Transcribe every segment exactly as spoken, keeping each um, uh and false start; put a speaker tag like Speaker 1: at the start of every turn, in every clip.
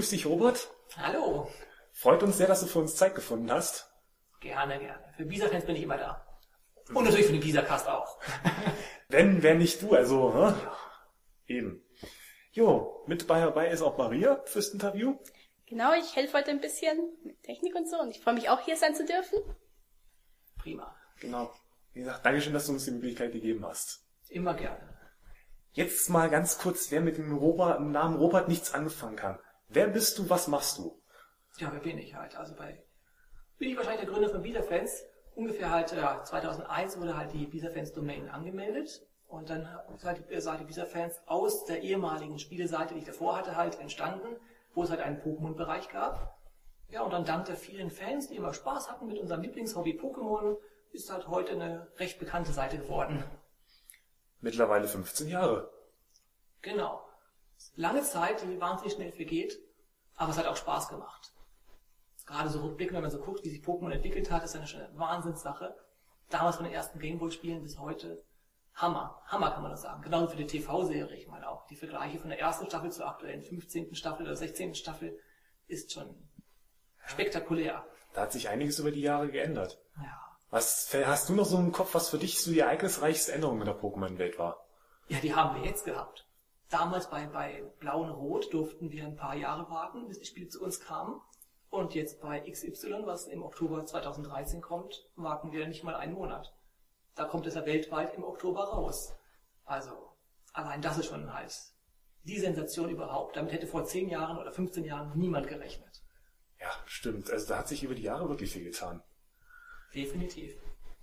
Speaker 1: Grüß dich, Robert.
Speaker 2: Hallo.
Speaker 1: Freut uns sehr, dass du für uns Zeit gefunden hast.
Speaker 2: Gerne, gerne. Für Bisa-Fans bin ich immer da. Und natürlich für den Bisa-Cast auch.
Speaker 1: Wenn, wer nicht du, also, ne?
Speaker 2: Ja.
Speaker 1: Eben. Jo, mit dabei ist auch Maria fürs Interview.
Speaker 3: Genau, ich helfe heute ein bisschen mit Technik und so und ich freue mich auch, hier sein zu dürfen.
Speaker 2: Prima.
Speaker 1: Genau. Wie gesagt, Dankeschön, dass du uns die Möglichkeit gegeben hast.
Speaker 2: Immer gerne.
Speaker 1: Jetzt mal ganz kurz, wer mit dem Robert, im Namen Robert nichts anfangen kann. Wer bist du, was machst du?
Speaker 2: Ja, wer bin ich halt? Also bei, bin ich wahrscheinlich der Gründer von Bisa-Fans. Ungefähr halt, ja, zweitausendeins wurde halt die Bisa-Fans-Domain angemeldet. Und dann ist halt die Seite Bisa-Fans aus der ehemaligen Spieleseite, die ich davor hatte, halt entstanden, wo es halt einen Pokémon-Bereich gab. Ja, und dann dank der vielen Fans, die immer Spaß hatten mit unserem Lieblingshobby Pokémon, ist halt heute eine recht bekannte Seite geworden.
Speaker 1: Mittlerweile fünfzehn Jahre.
Speaker 2: Genau. Lange Zeit, die wahnsinnig schnell vergeht, aber es hat auch Spaß gemacht. Gerade so rückblickend, wenn man so guckt, wie sich Pokémon entwickelt hat, ist eine Wahnsinnssache. Damals von den ersten Gameboy-Spielen bis heute. Hammer. Hammer kann man das sagen. Genauso für die T V-Serie, ich meine auch. Die Vergleiche von der ersten Staffel zur aktuellen fünfzehnten Staffel oder sechzehnten Staffel ist schon spektakulär.
Speaker 1: Da hat sich einiges über die Jahre geändert.
Speaker 2: Ja.
Speaker 1: Was, hast du noch so im Kopf, was für dich so die ereignisreichste Änderung in der Pokémon-Welt war?
Speaker 2: Ja, die haben wir jetzt gehabt. Damals bei, bei Blau und Rot durften wir ein paar Jahre warten, bis die Spiele zu uns kamen. Und jetzt bei X Y, was im Oktober zweitausenddreizehn kommt, warten wir nicht mal einen Monat. Da kommt es ja weltweit im Oktober raus. Also, allein das ist schon halt die Sensation überhaupt. Damit hätte vor zehn Jahren oder fünfzehn Jahren niemand gerechnet.
Speaker 1: Ja, stimmt. Also da hat sich über die Jahre wirklich viel getan.
Speaker 2: Definitiv.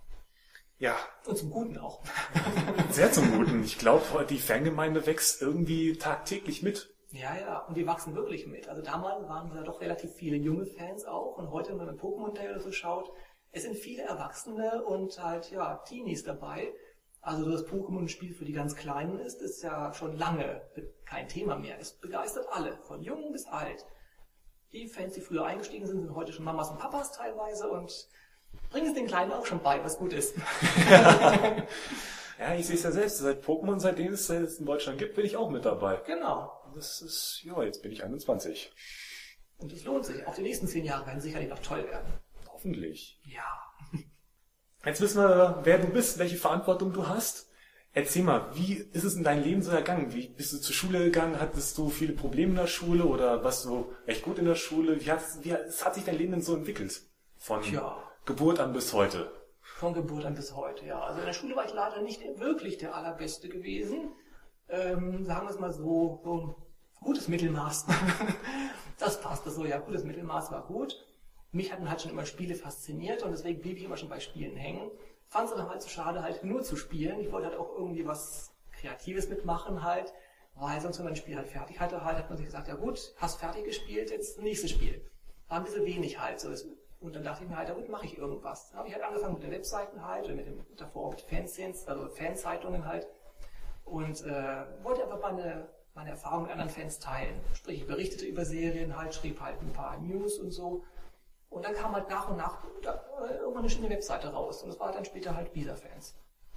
Speaker 1: Ja.
Speaker 2: Und zum Guten auch.
Speaker 1: Sehr zum Guten. Ich glaube, die Fangemeinde wächst irgendwie tagtäglich mit.
Speaker 2: Ja, ja, und die wachsen wirklich mit. Also damals waren da doch relativ viele junge Fans auch. Und heute, wenn man Pokémon Day oder so schaut, es sind viele Erwachsene und halt, ja, Teenies dabei. Also das Pokémon-Spiel für die ganz Kleinen ist, ist ja schon lange kein Thema mehr. Es begeistert alle, von jung bis alt. Die Fans, die früher eingestiegen sind, sind heute schon Mamas und Papas teilweise und bringen es den Kleinen auch schon bei, was gut ist.
Speaker 1: Ja, ich sehe es ja selbst. Seit Pokémon, seitdem es es in Deutschland gibt, bin ich auch mit dabei.
Speaker 2: Genau.
Speaker 1: Das ist, ja, jetzt bin ich einundzwanzig.
Speaker 2: Und es lohnt sich. Auch die nächsten zehn Jahre werden sicherlich noch toll werden.
Speaker 1: Hoffentlich.
Speaker 2: Ja.
Speaker 1: Jetzt wissen wir, wer du bist, welche Verantwortung du hast. Erzähl mal, wie ist es in deinem Leben so ergangen? Wie bist du zur Schule gegangen? Hattest du viele Probleme in der Schule oder warst du recht gut in der Schule? Wie hat, wie hat sich dein Leben denn so entwickelt? Von
Speaker 2: Tja.
Speaker 1: Geburt an bis heute?
Speaker 2: Von Geburt an bis heute, ja. Also in der Schule war ich leider nicht wirklich der Allerbeste gewesen. Ähm, sagen wir es mal so, so ein gutes Mittelmaß. Das passte so, ja, gutes Mittelmaß war gut. Mich hatten halt schon immer Spiele fasziniert und deswegen blieb ich immer schon bei Spielen hängen. Fand es aber halt so schade, halt nur zu spielen. Ich wollte halt auch irgendwie was Kreatives mitmachen halt, weil sonst, wenn man ein Spiel halt fertig hatte, halt, hat man sich gesagt, ja gut, hast fertig gespielt, jetzt nächstes Spiel. War ein bisschen wenig halt. So. Und dann dachte ich mir halt, damit mache ich irgendwas. Dann habe ich halt angefangen mit den Webseiten halt, oder mit dem, davor mit Fanscenes, also Fanzeitungen halt. Und äh, wollte einfach meine, meine Erfahrungen mit anderen Fans teilen. Sprich, ich berichtete über Serien halt, schrieb halt ein paar News und so. Und dann kam halt nach und nach da, äh, irgendwann eine schöne Webseite raus. Und das war dann später halt Bisa-Fans.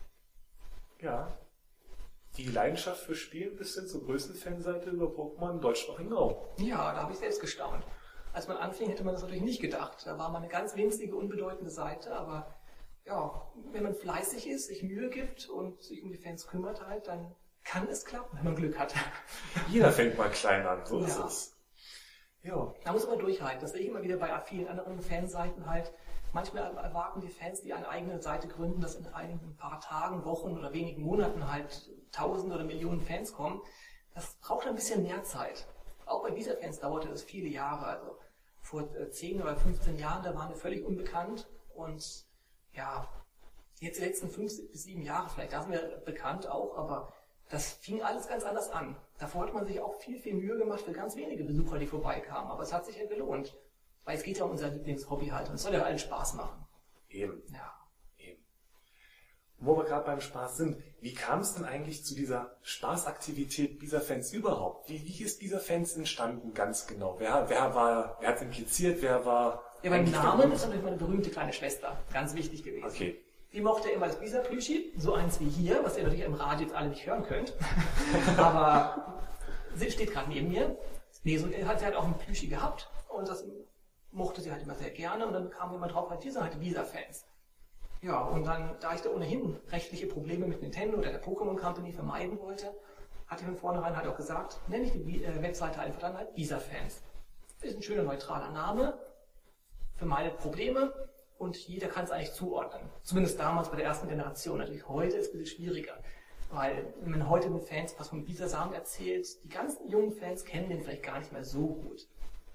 Speaker 1: Ja. Die Leidenschaft für Spielen bis hin zur größten Fanseite über Pokémon im deutschsprachigen Raum.
Speaker 2: Ja, da habe ich selbst gestaunt. Als man anfing, hätte man das natürlich nicht gedacht. Da war mal eine ganz winzige, unbedeutende Seite, aber ja, wenn man fleißig ist, sich Mühe gibt und sich um die Fans kümmert halt, dann kann es klappen, wenn man Glück hat.
Speaker 1: Jeder fängt mal klein an, so
Speaker 2: ja.
Speaker 1: ist es. Ja.
Speaker 2: Da muss man durchhalten. Das sehe ich immer wieder bei vielen anderen Fanseiten halt. Manchmal erwarten die Fans, die eine eigene Seite gründen, dass in ein paar Tagen, Wochen oder wenigen Monaten halt Tausende oder Millionen Fans kommen. Das braucht ein bisschen mehr Zeit. Auch bei Bisa-Fans dauerte das viele Jahre. Also vor zehn oder fünfzehn Jahren, da waren wir völlig unbekannt. Und ja, jetzt die letzten fünf bis sieben Jahre vielleicht, da sind wir bekannt auch, aber das fing alles ganz anders an. Davor hat man sich auch viel, viel Mühe gemacht für ganz wenige Besucher, die vorbeikamen. Aber es hat sich ja gelohnt. Weil es geht ja um unser Lieblingshobby halt. Und es soll ja allen Spaß machen.
Speaker 1: Eben.
Speaker 2: Ja.
Speaker 1: Eben. Wo wir gerade beim Spaß sind, wie kam es denn eigentlich zu dieser Spaßaktivität Bisa-Fans überhaupt? Wie, wie ist Bisa-Fans entstanden ganz genau? Wer, wer war, wer hat es impliziert? Wer war...
Speaker 2: Ja, beim Namen ist natürlich meine berühmte kleine Schwester. Ganz wichtig gewesen.
Speaker 1: Okay.
Speaker 2: Die mochte immer das Bisa-Plüschi, so eins wie hier, was ihr natürlich im Radio jetzt alle nicht hören könnt. Aber sie steht gerade neben mir. Nee, so, er hat sie halt auch ein Plüschi gehabt und das mochte sie halt immer sehr gerne und dann kam jemand drauf, halt, wir sind halt Visa-Fans. Ja, und dann, da ich da ohnehin rechtliche Probleme mit Nintendo oder der Pokémon Company vermeiden wollte, hatte ich von vornherein halt auch gesagt, nenne ich die äh, Webseite einfach dann halt Visa-Fans. Ist ein schöner neutraler Name, vermeidet Probleme und jeder kann es eigentlich zuordnen. Zumindest damals bei der ersten Generation. Natürlich heute ist es ein bisschen schwieriger, weil wenn man heute mit Fans was von Bisasam erzählt, die ganzen jungen Fans kennen den vielleicht gar nicht mehr so gut.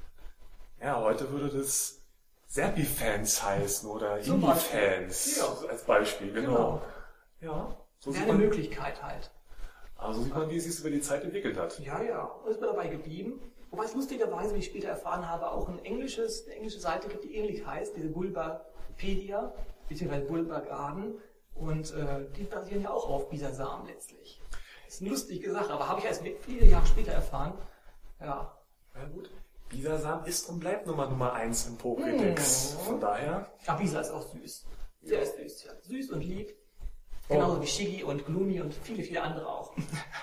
Speaker 1: Ja, heute würde das Serpi-Fans heißen oder
Speaker 2: Zum
Speaker 1: Indie-Fans
Speaker 2: Ja.
Speaker 1: als Beispiel, genau.
Speaker 2: Genau.
Speaker 1: Ja, so
Speaker 2: Wäre
Speaker 1: sieht
Speaker 2: eine
Speaker 1: man,
Speaker 2: Möglichkeit halt.
Speaker 1: also sieht man, wie es sich über die Zeit entwickelt hat.
Speaker 2: Ja, ja, und ist mir dabei geblieben. Wobei es lustigerweise, wie ich später erfahren habe, auch ein englisches, eine englische Seite gibt, die ähnlich heißt, diese Bulbapedia, beziehungsweise Bulbagarden. Und äh, die basieren ja auch auf Bisasam letztlich. Das ist eine lustige Sache, aber habe ich erst viele Jahre später erfahren. Ja.
Speaker 1: Ja gut. Bisasam ist und bleibt Nummer Nummer eins im Pokédex.
Speaker 2: Mm.
Speaker 1: Von daher.
Speaker 2: Aber Bisa ist auch süß. Der
Speaker 1: Ja.
Speaker 2: ist süß, ja. Süß und lieb. Genauso
Speaker 1: Oh.
Speaker 2: wie Shiggy und Gloomy und viele, viele andere auch.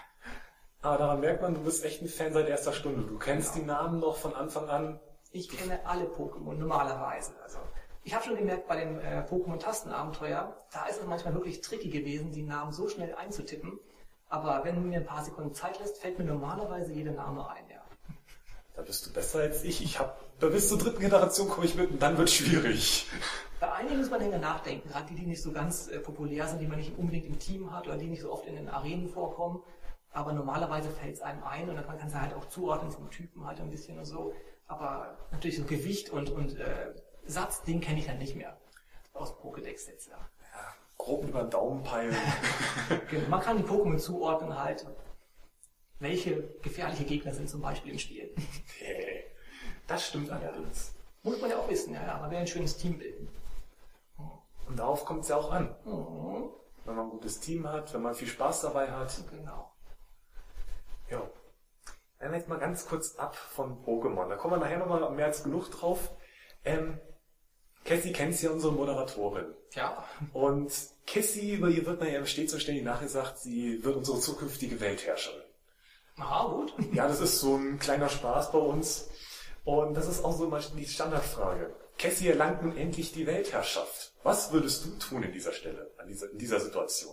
Speaker 1: Aber daran merkt man, du bist echt ein Fan seit erster Stunde. Du kennst
Speaker 2: Genau.
Speaker 1: die Namen noch von Anfang an.
Speaker 2: Ich kenne alle Pokémon normalerweise. Also ich habe schon gemerkt, bei dem äh, Pokémon-Tastenabenteuer, da ist es manchmal wirklich tricky gewesen, die Namen so schnell einzutippen. Aber wenn du mir ein paar Sekunden Zeit lässt, fällt mir normalerweise jeder Name ein, ja.
Speaker 1: Da bist du besser als ich. Ich hab, da bis zur dritten Generation komme ich mit und dann wird schwierig.
Speaker 2: Bei einigen muss man länger nachdenken, gerade die, die nicht so ganz äh, populär sind, die man nicht unbedingt im Team hat oder die nicht so oft in den Arenen vorkommen. Aber normalerweise fällt es einem ein und dann kann man es halt auch zuordnen vom Typen halt ein bisschen und so. Aber natürlich so Gewicht und, und äh, Satz, den kenne ich dann nicht mehr aus Pokédex jetzt, ja.
Speaker 1: Ja, grob über den Daumen peilen.
Speaker 2: Genau. Man kann die Pokémon zuordnen halt, welche gefährliche Gegner sind zum Beispiel im Spiel.
Speaker 1: Hey, das stimmt allerdings.
Speaker 2: Muss man ja auch wissen, ja, ja. Man will ein schönes Team bilden.
Speaker 1: Und darauf kommt es ja auch an.
Speaker 2: Mhm.
Speaker 1: Wenn man ein gutes Team hat, wenn man viel Spaß dabei hat.
Speaker 2: Genau.
Speaker 1: Ja. Dann jetzt mal ganz kurz ab von Pokémon. Da kommen wir nachher nochmal mehr als genug drauf. Ähm, Cassie kennt ja unsere Moderatorin.
Speaker 2: Ja.
Speaker 1: Und Cassie, über ihr wird man ja stets und ständig nachgesagt, sie wird unsere zukünftige Weltherrscherin.
Speaker 2: Aha, gut.
Speaker 1: Ja, das ist so ein kleiner Spaß bei uns. Und das ist auch so mal die Standardfrage. Cassie erlangt nun endlich die Weltherrschaft. Was würdest du tun in dieser Stelle, an dieser, in dieser Situation?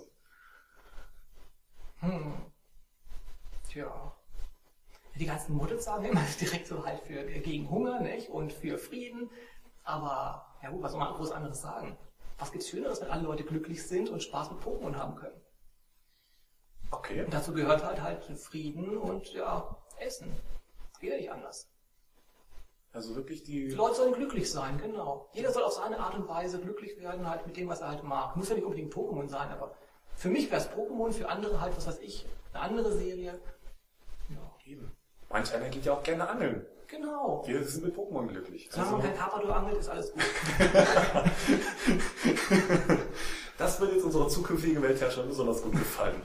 Speaker 2: Hm. Tja. Die ganzen Models sagen immer direkt so halt für gegen Hunger, nicht? Und für Frieden. Aber, ja gut, was soll man groß anderes sagen? Was gibt's Schöneres, wenn alle Leute glücklich sind und Spaß mit Pokémon haben können?
Speaker 1: Okay.
Speaker 2: Und dazu gehört halt halt Frieden und, ja, Essen. Geht ja nicht anders.
Speaker 1: Also wirklich
Speaker 2: Die
Speaker 1: die...
Speaker 2: Leute sollen glücklich sein, genau. Jeder soll auf seine Art und Weise glücklich werden, halt mit dem, was er halt mag. Muss ja nicht unbedingt Pokémon sein, aber für mich wäre es Pokémon, für andere halt, was weiß ich, eine andere Serie. Ja.
Speaker 1: Eben. Manch einer geht ja auch gerne angeln.
Speaker 2: Genau.
Speaker 1: Wir sind mit Pokémon glücklich.
Speaker 2: Solange
Speaker 1: Also,
Speaker 2: man kein Carpador angelt, ist alles gut.
Speaker 1: das wird jetzt unserer zukünftigen Weltherrscherin besonders gut gefallen.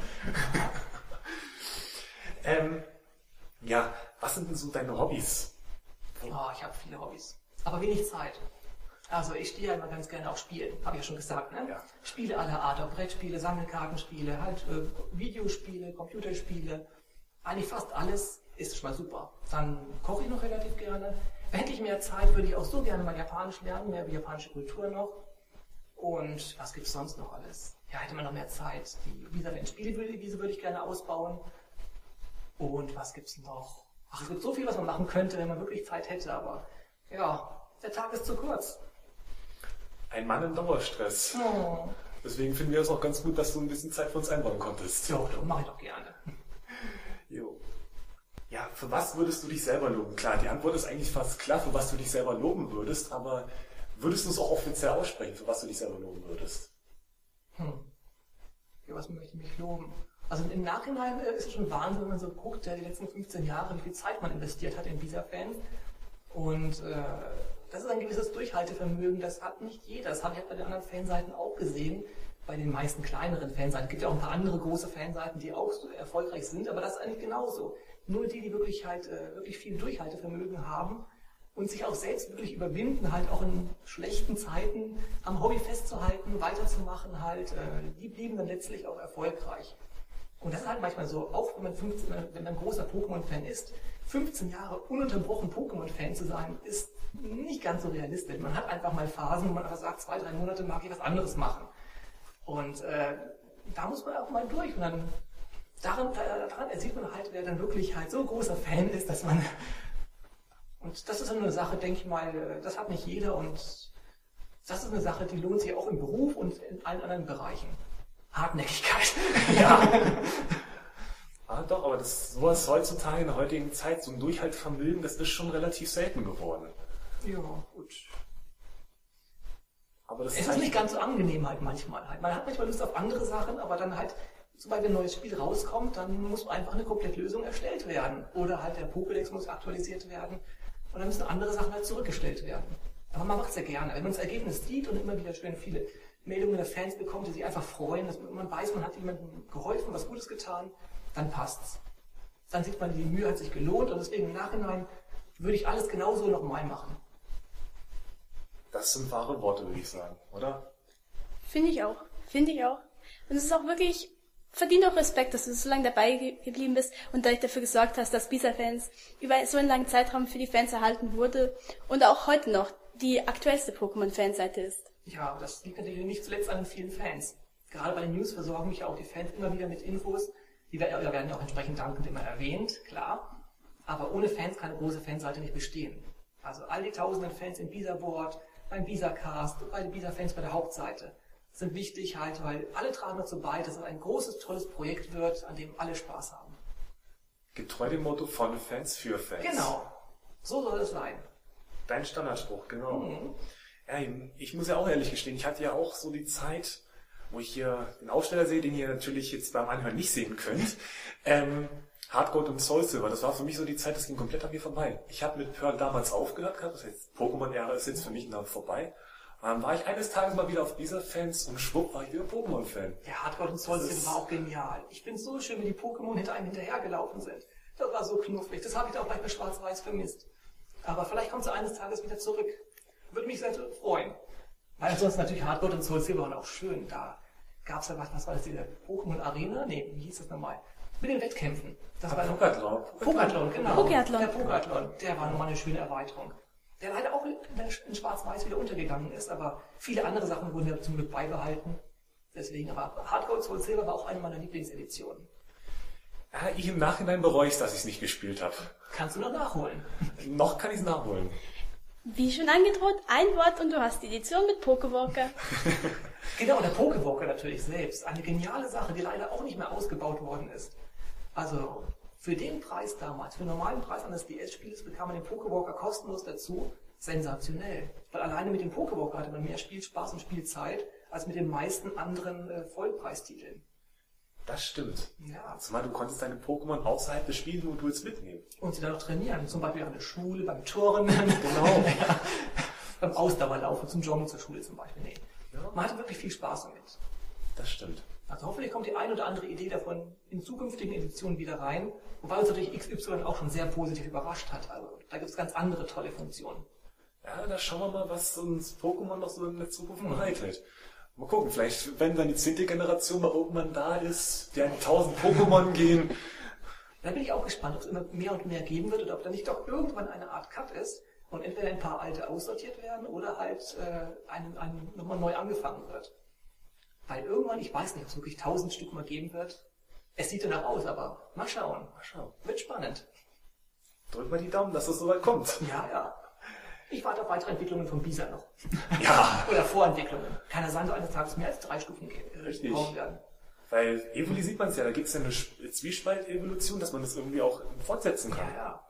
Speaker 1: ähm, ja, was sind denn so deine Hobbys?
Speaker 2: Oh, ich habe viele Hobbys. Aber wenig Zeit. Also ich stehe ja immer ganz gerne auf Spielen, habe ich ja schon gesagt, ne?
Speaker 1: Ja.
Speaker 2: Spiele aller Art, auch Brettspiele, Sammelkartenspiele, halt äh, Videospiele, Computerspiele. Eigentlich fast alles ist schon mal super. Dann koche ich noch relativ gerne. Hätte ich mehr Zeit, würde ich auch so gerne mal Japanisch lernen, mehr über japanische Kultur noch. Und was gibt's sonst noch alles? Ja, hätte man noch mehr Zeit. Die Visa der Spielewiese würde ich gerne ausbauen. Und was gibt's noch? Ach, es gibt so viel, was man machen könnte, wenn man wirklich Zeit hätte, aber ja, der Tag ist zu kurz.
Speaker 1: Ein Mann im Dauerstress.
Speaker 2: Oh.
Speaker 1: Deswegen finden wir es auch ganz gut, dass du ein bisschen Zeit für uns einbauen konntest.
Speaker 2: Ja, doch, mache ich doch gerne.
Speaker 1: Jo. Ja, für was würdest du dich selber loben? Klar, die Antwort ist eigentlich fast klar, für was du dich selber loben würdest, aber würdest du es auch offiziell aussprechen, für was du dich selber loben würdest?
Speaker 2: Hm. Für was möchte ich mich loben? Also im Nachhinein äh, ist es schon Wahnsinn, wenn man so guckt, äh, die letzten fünfzehn Jahre, wie viel Zeit man investiert hat in Visa-Fans. Und äh, das ist ein gewisses Durchhaltevermögen, das hat nicht jeder. Das habe ich halt bei den anderen Fanseiten auch gesehen, bei den meisten kleineren Fanseiten. Es gibt ja auch ein paar andere große Fanseiten, die auch so erfolgreich sind, aber das ist eigentlich genauso. Nur die, die wirklich halt äh, wirklich viel Durchhaltevermögen haben und sich auch selbst wirklich überwinden, halt auch in schlechten Zeiten am Hobby festzuhalten, weiterzumachen halt, äh, die blieben dann letztlich auch erfolgreich. Und das ist halt manchmal so, auch wenn man, fünfzehn, wenn man ein großer Pokémon-Fan ist, fünfzehn Jahre ununterbrochen Pokémon-Fan zu sein, ist nicht ganz so realistisch. Man hat einfach mal Phasen, wo man einfach sagt, zwei, drei Monate mag ich was anderes machen. Und äh, da muss man auch mal durch. Und dann daran, daran ersieht man halt, wer dann wirklich halt so großer Fan ist, dass man... Und das ist eine Sache, denke ich mal, das hat nicht jeder. Und das ist eine Sache, die lohnt sich auch im Beruf und in allen anderen Bereichen. Hartnäckigkeit. Ja.
Speaker 1: Ah, doch, aber das sowas heutzutage in der heutigen Zeit, so ein Durchhaltevermögen, das ist schon relativ selten geworden.
Speaker 2: Ja, gut.
Speaker 1: Aber das
Speaker 2: es ist nicht ganz so angenehm halt manchmal. Halt. Man hat manchmal Lust auf andere Sachen, aber dann halt, sobald ein neues Spiel rauskommt, dann muss einfach eine Komplettlösung erstellt werden. Oder halt der Pokédex muss aktualisiert werden. Und dann müssen andere Sachen halt zurückgestellt werden. Aber man macht es ja gerne. Wenn man das Ergebnis sieht und immer wieder schön viele Meldungen der Fans bekommt, die sich einfach freuen, dass man weiß, man hat jemandem geholfen, was Gutes getan, dann passt's. Dann sieht man, die Mühe hat sich gelohnt und deswegen im Nachhinein würde ich alles genauso nochmal machen.
Speaker 1: Das sind wahre Worte, würde ich sagen, oder?
Speaker 3: Finde ich auch. Finde ich auch. Und es ist auch wirklich, verdient auch Respekt, dass du so lange dabei ge- geblieben bist und dafür gesorgt hast, dass Bisa-Fans über so einen langen Zeitraum für die Fans erhalten wurde und auch heute noch die aktuellste Pokémon-Fanseite ist.
Speaker 2: Ja, das liegt natürlich nicht zuletzt an den vielen Fans. Gerade bei den News versorgen mich ja auch die Fans immer wieder mit Infos. Die werden ja auch entsprechend dankend immer erwähnt, klar. Aber ohne Fans kann eine große Fanseite nicht bestehen. Also all die tausenden Fans im Bisa-Board, beim Bisa-Cast, bei den Bisa-Fans bei der Hauptseite sind wichtig halt, weil alle tragen dazu bei, dass es ein großes, tolles Projekt wird, an dem alle Spaß haben.
Speaker 1: Getreu dem Motto von Fans für Fans.
Speaker 2: Genau. So soll es sein.
Speaker 1: Dein Standardspruch, genau.
Speaker 2: Mhm.
Speaker 1: Ja, ich muss ja auch ehrlich gestehen, ich hatte ja auch so die Zeit, wo ich hier den Aufsteller sehe, den ihr natürlich jetzt beim Anhören nicht sehen könnt. Ähm, Hardgold und Soul Silver, das war für mich so die Zeit, das ging komplett an mir vorbei. Ich habe mit Pearl damals aufgehört gehabt, das heißt, Pokémon-Ära ist jetzt für mich noch vorbei. Und dann war ich eines Tages mal wieder auf dieser Fans und schwupp war ich wieder Pokémon-Fan.
Speaker 2: Der Hardcore und Soul Silver war auch genial. Ich finde es so schön, wie die Pokémon hinter einem hinterhergelaufen sind. Das war so knuffig. Das habe ich auch gleich bei Schwarz-Weiß vermisst. Aber vielleicht kommt sie eines Tages wieder zurück. Würde mich sehr freuen. Weil ansonsten natürlich Hardcore und Soul Silver waren auch schön. Da gab es ja was, was war das, diese Pokémon Arena? Nee, wie hieß das nochmal? Mit den Wettkämpfen. Das war
Speaker 1: Pokéathlon.
Speaker 2: Pokéathlon, genau.
Speaker 3: Pokéathlon.
Speaker 2: Der Pokéathlon, der war nochmal eine schöne Erweiterung. Der leider auch in Schwarz-Weiß wieder untergegangen ist, aber viele andere Sachen wurden ja zum Glück beibehalten. Deswegen, aber Hardcore Soul Silver war auch eine meiner Lieblingseditionen.
Speaker 1: Ja, ich im Nachhinein bereue es, dass ich es nicht gespielt habe.
Speaker 2: Kannst du noch nachholen?
Speaker 1: Noch kann ich es nachholen.
Speaker 3: Wie schon angedroht, ein Wort und du hast die Edition mit Pokewalker.
Speaker 2: Genau, der Pokewalker natürlich selbst. Eine geniale Sache, die leider auch nicht mehr ausgebaut worden ist. Also für den Preis damals, für den normalen Preis eines D S-Spiels bekam man den Pokewalker kostenlos dazu. Sensationell. Weil alleine mit dem Pokewalker hatte man mehr Spielspaß und Spielzeit als mit den meisten anderen äh, Vollpreistiteln.
Speaker 1: Das stimmt.
Speaker 2: Ja.
Speaker 1: Zumal du konntest deine Pokémon außerhalb des Spielmoduls mitnehmen.
Speaker 2: Und sie dann noch trainieren. Zum Beispiel an der Schule, beim Turnen.
Speaker 1: Genau.
Speaker 2: Ja. Beim Ausdauerlaufen, zum Joggen zur Schule zum Beispiel. Nee.
Speaker 1: Ja.
Speaker 2: Man hatte wirklich viel Spaß damit.
Speaker 1: Das stimmt.
Speaker 2: Also hoffentlich kommt die ein oder andere Idee davon in zukünftigen Editionen wieder rein. Wobei uns natürlich X Y auch schon sehr positiv überrascht hat. Also da gibt es ganz andere tolle Funktionen.
Speaker 1: Ja, da schauen wir mal, was uns Pokémon noch so in der Zukunft bereitet. Mal gucken, vielleicht, wenn dann die zehnte Generation mal irgendwann da ist, die an tausend Pokémon gehen.
Speaker 2: Da bin ich auch gespannt, ob es immer mehr und mehr geben wird oder ob da nicht doch irgendwann eine Art Cut ist und entweder ein paar alte aussortiert werden oder halt äh, einen, einen nochmal neu angefangen wird. Weil irgendwann, ich weiß nicht, ob es wirklich tausend Stück mal geben wird. Es sieht danach aus, aber mal schauen.
Speaker 1: Mal schauen.
Speaker 2: Wird spannend.
Speaker 1: Drück mal die Daumen, dass es soweit kommt.
Speaker 2: Ja, ja. Ich warte auf weitere Entwicklungen von Bisa noch.
Speaker 1: Ja.
Speaker 2: Oder Vorentwicklungen. Kann ja sein, dass eines Tages mehr als drei Stufen
Speaker 1: Richtig.
Speaker 2: bauen werden.
Speaker 1: Weil Evoli sieht man es ja, da gibt es ja eine Zwiespalt-Evolution, dass man das irgendwie auch fortsetzen kann.
Speaker 2: Ja, ja.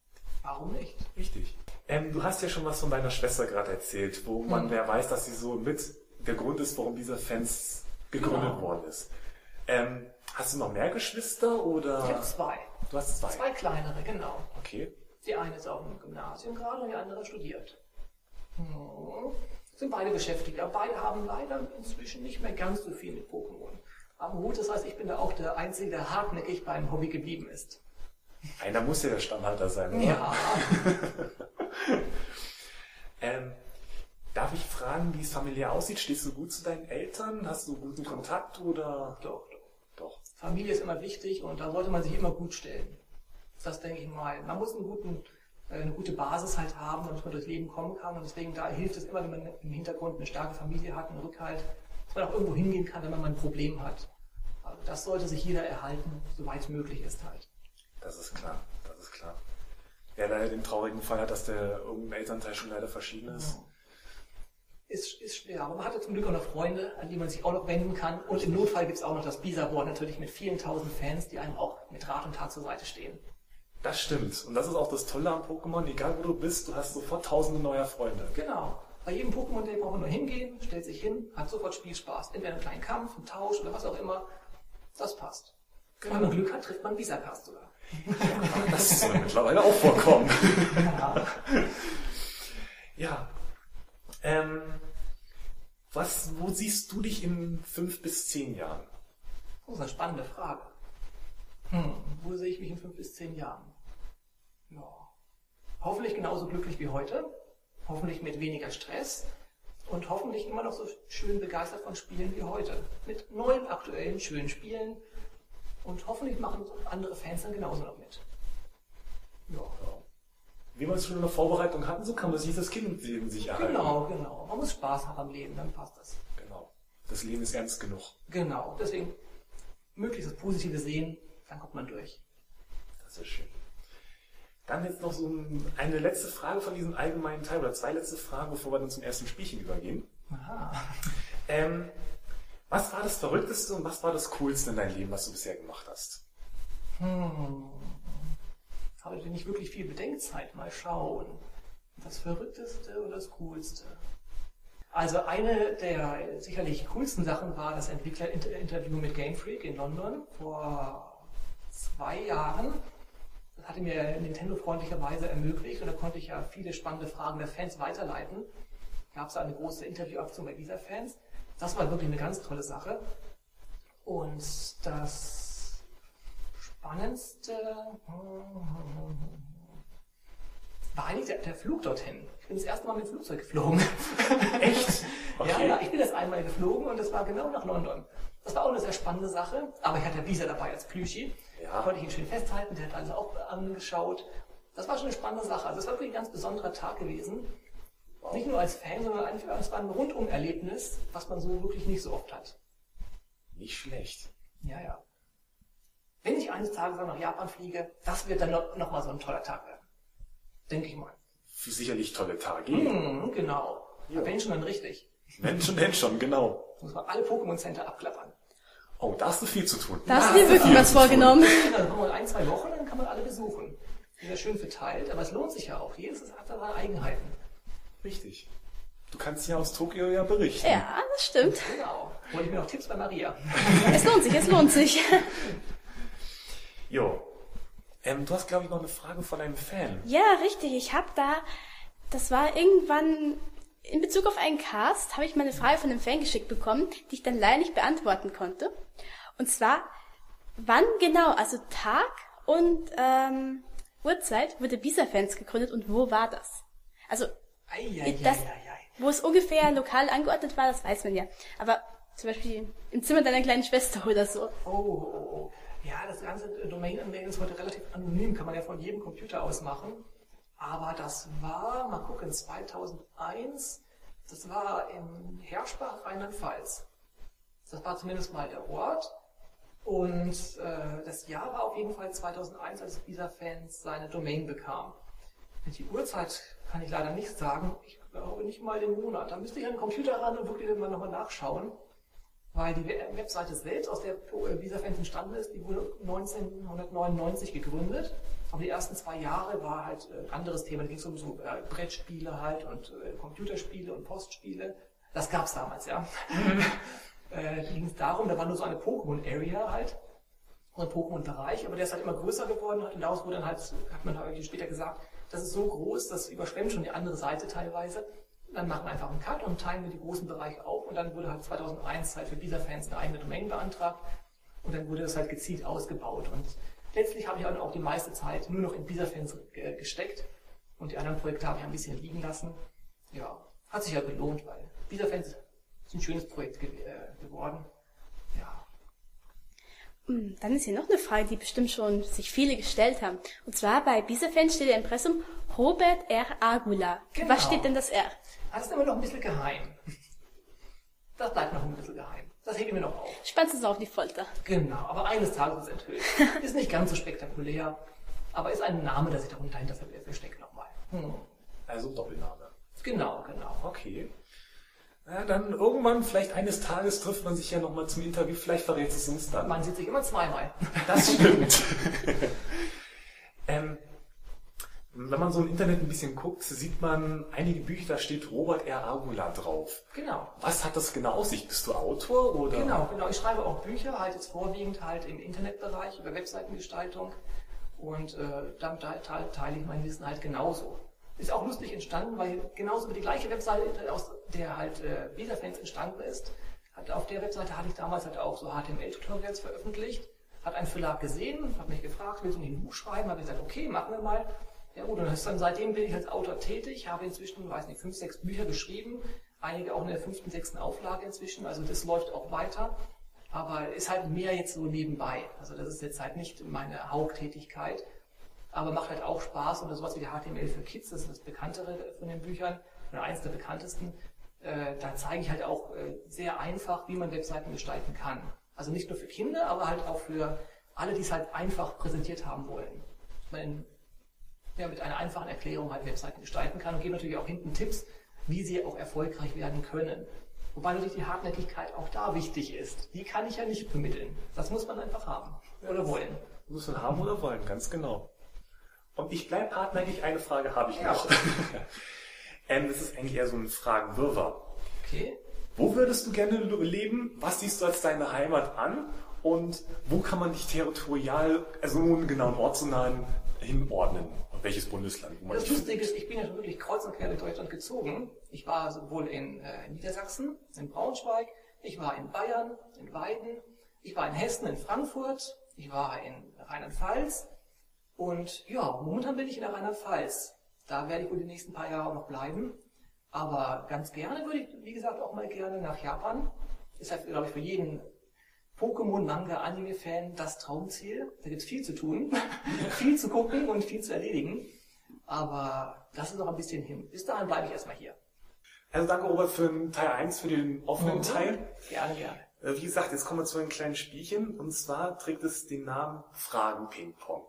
Speaker 2: Warum nicht?
Speaker 1: Richtig. Ähm, du hast ja schon was von deiner Schwester gerade erzählt, wo man
Speaker 2: Hm.
Speaker 1: ja weiß, dass sie so mit der Grund ist, warum dieser Fans gegründet
Speaker 2: Genau.
Speaker 1: worden ist. Ähm, hast du noch mehr Geschwister oder?
Speaker 2: Ich habe zwei.
Speaker 1: Du hast zwei.
Speaker 2: Zwei kleinere, genau.
Speaker 1: Okay.
Speaker 2: Die eine ist auf dem Gymnasium gerade und die andere studiert. Hm. Sind beide beschäftigt, aber beide haben leider inzwischen nicht mehr ganz so viel mit Pokémon am Hut. Das heißt, ich bin da auch der Einzige, der hartnäckig beim Hobby geblieben ist.
Speaker 1: Einer muss ja der Stammhalter sein, oder?
Speaker 2: Ja.
Speaker 1: ähm, darf ich fragen, wie es familiär aussieht? Stehst du gut zu deinen Eltern? Hast du guten Kontakt oder?
Speaker 2: Doch, doch.
Speaker 1: Doch.
Speaker 2: Familie ist immer wichtig und da sollte man sich immer gut stellen. Das denke ich mal. Man muss einen guten, eine gute Basis halt haben, damit man durchs Leben kommen kann. Und deswegen da hilft es immer, wenn man im Hintergrund eine starke Familie hat, einen Rückhalt, dass man auch irgendwo hingehen kann, wenn man mal ein Problem hat. Also das sollte sich jeder erhalten, soweit möglich ist halt.
Speaker 1: Das ist klar, das ist klar. Wer leider den traurigen Fall hat, dass der irgendein Elternteil schon leider verschieden ist.
Speaker 2: Ja. Ist, ist schwer, aber man hat ja zum Glück auch noch Freunde, an die man sich auch noch wenden kann. Und im Notfall gibt es auch noch das Bisa-Board natürlich mit vielen tausend Fans, die einem auch mit Rat und Tat zur Seite stehen.
Speaker 1: Das stimmt. Und das ist auch das Tolle am Pokémon. Egal wo du bist, du hast sofort tausende neuer Freunde.
Speaker 2: Genau. Bei jedem Pokémon Day braucht man nur hingehen, stellt sich hin, hat sofort Spielspaß. Entweder einen kleinen Kampf, einen Tausch oder was auch immer. Das passt. Genau. Wenn man Glück hat, trifft man Visacast sogar.
Speaker 1: Ja, das soll mittlerweile auch vorkommen.
Speaker 2: Ja.
Speaker 1: Ja. Ähm, was, wo siehst du dich in fünf bis zehn Jahren?
Speaker 2: Das ist eine spannende Frage. Hm, wo sehe ich mich in fünf bis zehn Jahren? Ja. Hoffentlich genauso glücklich wie heute. Hoffentlich mit weniger Stress. Und hoffentlich immer noch so schön begeistert von Spielen wie heute. Mit neuen, aktuellen, schönen Spielen. Und hoffentlich machen andere Fans dann genauso noch mit. Ja.
Speaker 1: Wie wir es schon in der Vorbereitung hatten, so kann man sich das Kindleben sich erhalten.
Speaker 2: Genau, genau. Man muss Spaß haben am Leben, dann passt das.
Speaker 1: Genau. Das Leben ist ernst genug.
Speaker 2: Genau. Deswegen möglichst das Positive sehen, dann kommt man durch.
Speaker 1: Das ist schön. Dann jetzt noch so eine letzte Frage von diesem allgemeinen Teil, oder zwei letzte Fragen, bevor wir dann zum ersten Spielchen übergehen.
Speaker 2: Aha.
Speaker 1: Ähm, was war das Verrückteste und was war das Coolste in deinem Leben, was du bisher gemacht hast?
Speaker 2: Hm. Habe ich nicht wirklich viel Bedenkzeit. Mal schauen. Das Verrückteste oder das Coolste? Also eine der sicherlich coolsten Sachen war das Entwicklerinterview mit Game Freak in London vor zwei Jahren. Das hatte mir Nintendo freundlicherweise ermöglicht und da konnte ich ja viele spannende Fragen der Fans weiterleiten. Da gab es eine große Interviewaktion bei Visa-Fans. Das war wirklich eine ganz tolle Sache. Und das Spannendste war eigentlich der, der Flug dorthin. Ich bin das erste Mal mit dem Flugzeug geflogen.
Speaker 1: Echt? Okay.
Speaker 2: Ja, ja, ich bin das einmal geflogen und das war genau nach London. Das war auch eine sehr spannende Sache, aber ich hatte ja Bisa dabei als Plüschi.
Speaker 1: Ja.
Speaker 2: Da konnte ich ihn schön festhalten, der hat alles auch angeschaut. Das war schon eine spannende Sache. Also es war wirklich ein ganz besonderer Tag gewesen. Wow. Nicht nur als Fan, sondern einfach, es war ein Rundum-Erlebnis, was man so wirklich nicht so oft hat.
Speaker 1: Nicht schlecht.
Speaker 2: Ja, ja. Wenn ich eines Tages auch nach Japan fliege, das wird dann noch, noch mal so ein toller Tag werden. Denke ich mal.
Speaker 1: Für sicherlich tolle Tage.
Speaker 2: Hm, genau. Ja. Wenn schon, dann richtig.
Speaker 1: Wenn schon, denn schon, genau.
Speaker 2: Muss man alle Pokémon Center abklappern.
Speaker 1: Oh, da hast du viel zu tun.
Speaker 3: Da hast du dir wirklich was vorgenommen.
Speaker 2: Dann haben wir ein, zwei Wochen, dann kann man alle besuchen. Die sind schön verteilt, aber es lohnt sich ja auch. Jedes hat seine Eigenheiten.
Speaker 1: Richtig. Du kannst ja aus Tokio ja berichten.
Speaker 3: Ja, das stimmt.
Speaker 2: Genau. Hol ich mir noch Tipps bei Maria.
Speaker 3: Es lohnt sich, es lohnt sich.
Speaker 1: Jo. Ähm, du hast, glaube ich, noch eine Frage von einem Fan.
Speaker 3: Ja, richtig. Ich habe da, das war irgendwann, in Bezug auf einen Cast, habe ich mal eine Frage von einem Fan geschickt bekommen, die ich dann leider nicht beantworten konnte. Und zwar, wann genau, also Tag und ähm, Uhrzeit wurde Bisa-Fans gegründet und wo war das? Also,
Speaker 2: Ei, ei,
Speaker 3: das,
Speaker 2: ei, ei, ei.
Speaker 3: wo es ungefähr lokal angeordnet war, das weiß man ja. Aber zum Beispiel im Zimmer deiner kleinen Schwester oder so.
Speaker 2: Oh, oh, oh. Ja, das ganze Domain-Anmelden ist heute relativ anonym, kann man ja von jedem Computer aus machen. Aber das war, mal gucken, zweitausendeins, das war in Herschbach, Rheinland-Pfalz. Das war zumindest mal der Ort. Und äh, das Jahr war auf jeden Fall zweitausendeins, als Bisa-Fans seine Domain bekam. Die Uhrzeit kann ich leider nicht sagen. Ich glaube nicht mal den Monat. Da müsste ich an den Computer ran und wirklich mal nochmal nachschauen. Weil die Webseite selbst, aus der Bisa-Fans entstanden ist, die wurde neunzehnhundertneunundneunzig gegründet. Aber die ersten zwei Jahre war halt ein anderes Thema. Da ging es um so äh, Brettspiele halt und äh, Computerspiele und Postspiele. Das gab es damals, ja. äh, da ging es darum, da war nur so eine Pokémon-Area halt. Ein Pokémon-Bereich, aber der ist halt immer größer geworden und daraus wurde dann halt, hat man halt später gesagt, das ist so groß, das überschwemmt schon die andere Seite teilweise. Dann machen wir einfach einen Cut und teilen wir die großen Bereiche auf und dann wurde halt zweitausendeins halt für Bisa-Fans eine eigene Domain beantragt und dann wurde das halt gezielt ausgebaut und letztlich habe ich halt auch die meiste Zeit nur noch in Bisa-Fans gesteckt und die anderen Projekte habe ich ein bisschen liegen lassen. Ja, hat sich ja gelohnt, weil Bisa-Fans ist ein schönes Projekt ge äh, geworden. Ja.
Speaker 3: Hm, Dann ist hier noch eine Frage, die bestimmt schon sich viele gestellt haben. Und zwar bei Bisafans steht ja im Impressum Robert R. Agula.
Speaker 2: Genau.
Speaker 3: Was steht denn das R?
Speaker 2: Das ist immer noch ein bisschen geheim. Das bleibt noch ein bisschen geheim. Das heben wir noch auf.
Speaker 3: Spannst es auf die Folter.
Speaker 2: Genau, aber eines Tages ist es enthüllt. Ist nicht ganz so spektakulär, aber ist ein Name, der sich darunter dahinter versteckt nochmal. Hm.
Speaker 1: Also Doppelname.
Speaker 2: Genau, genau.
Speaker 1: Okay. Ja, dann irgendwann, vielleicht eines Tages, trifft man sich ja nochmal zum Interview. Vielleicht verrät es uns dann.
Speaker 2: Man sieht sich immer zweimal.
Speaker 1: Das stimmt. ähm, wenn man so im Internet ein bisschen guckt, sieht man einige Bücher, da steht Robert R. Agula drauf.
Speaker 2: Genau.
Speaker 1: Was hat das genau aus sich? Bist du Autor oder?
Speaker 2: Genau, genau. Ich schreibe auch Bücher, halt jetzt vorwiegend halt im Internetbereich, über Webseitengestaltung. Und äh, damit teile, teile ich mein Wissen halt genauso. Ist auch lustig entstanden, weil genauso wie die gleiche Webseite, aus der halt äh, Bisafans entstanden ist, hat, auf der Webseite hatte ich damals halt auch so H T M L-Tutorials veröffentlicht. Hat ein Verlag gesehen, hat mich gefragt, willst du nicht ein Buch schreiben? Habe ich gesagt, okay, machen wir mal. Ja gut, und das ist dann, seitdem bin ich als Autor tätig, habe inzwischen, weiß nicht, fünf, sechs Bücher geschrieben, einige auch in der fünften, sechsten Auflage inzwischen, also das läuft auch weiter, aber ist halt mehr jetzt so nebenbei. Also das ist jetzt halt nicht meine Haupttätigkeit, aber macht halt auch Spaß oder sowas wie die H T M L für Kids, das ist das bekanntere von den Büchern, oder eins der bekanntesten. Äh, da zeige ich halt auch äh, sehr einfach, wie man Webseiten gestalten kann. Also nicht nur für Kinder, aber halt auch für alle, die es halt einfach präsentiert haben wollen. Man ja, mit einer einfachen Erklärung halt Webseiten gestalten kann und gebe natürlich auch hinten Tipps, wie sie auch erfolgreich werden können. Wobei natürlich die Hartnäckigkeit auch da wichtig ist. Die kann ich ja nicht vermitteln. Das muss man einfach haben oder wollen.
Speaker 1: Muss man haben oder wollen, ganz genau. Und ich bleibe hartnäckig, eine Frage habe ich
Speaker 2: Ja.
Speaker 1: noch. ähm, das ist eigentlich eher so ein Fragenwirrwarr.
Speaker 2: Okay.
Speaker 1: Wo würdest du gerne leben? Was siehst du als deine Heimat an? Und wo kann man dich territorial, also ohne einen genauen Ort zu nennen, hinordnen? Und welches Bundesland? Wo man
Speaker 2: Das
Speaker 1: dich
Speaker 2: Lustige ist, ich bin ja schon wirklich kreuz und quer durch Deutschland gezogen. Ich war sowohl in äh, Niedersachsen, in Braunschweig, ich war in Bayern, in Weiden, ich war in Hessen, in Frankfurt, ich war in Rheinland-Pfalz und ja, momentan bin ich in der Rheinland-Pfalz. Da werde ich wohl die nächsten paar Jahre auch noch bleiben. Aber ganz gerne würde ich, wie gesagt, auch mal gerne nach Japan. Ist halt, glaube ich, für jeden Pokémon, Manga, Anime-Fan das Traumziel. Da gibt es viel zu tun, viel zu gucken und viel zu erledigen. Aber das ist noch ein bisschen hin. Bis dahin bleibe ich erstmal hier.
Speaker 1: Also danke Robert für den Teil eins, für den offenen
Speaker 2: Mhm.
Speaker 1: Teil.
Speaker 2: Gerne, gerne.
Speaker 1: Äh, Wie gesagt, jetzt kommen wir zu einem kleinen Spielchen. Und zwar trägt es den Namen Fragen-Ping-Pong.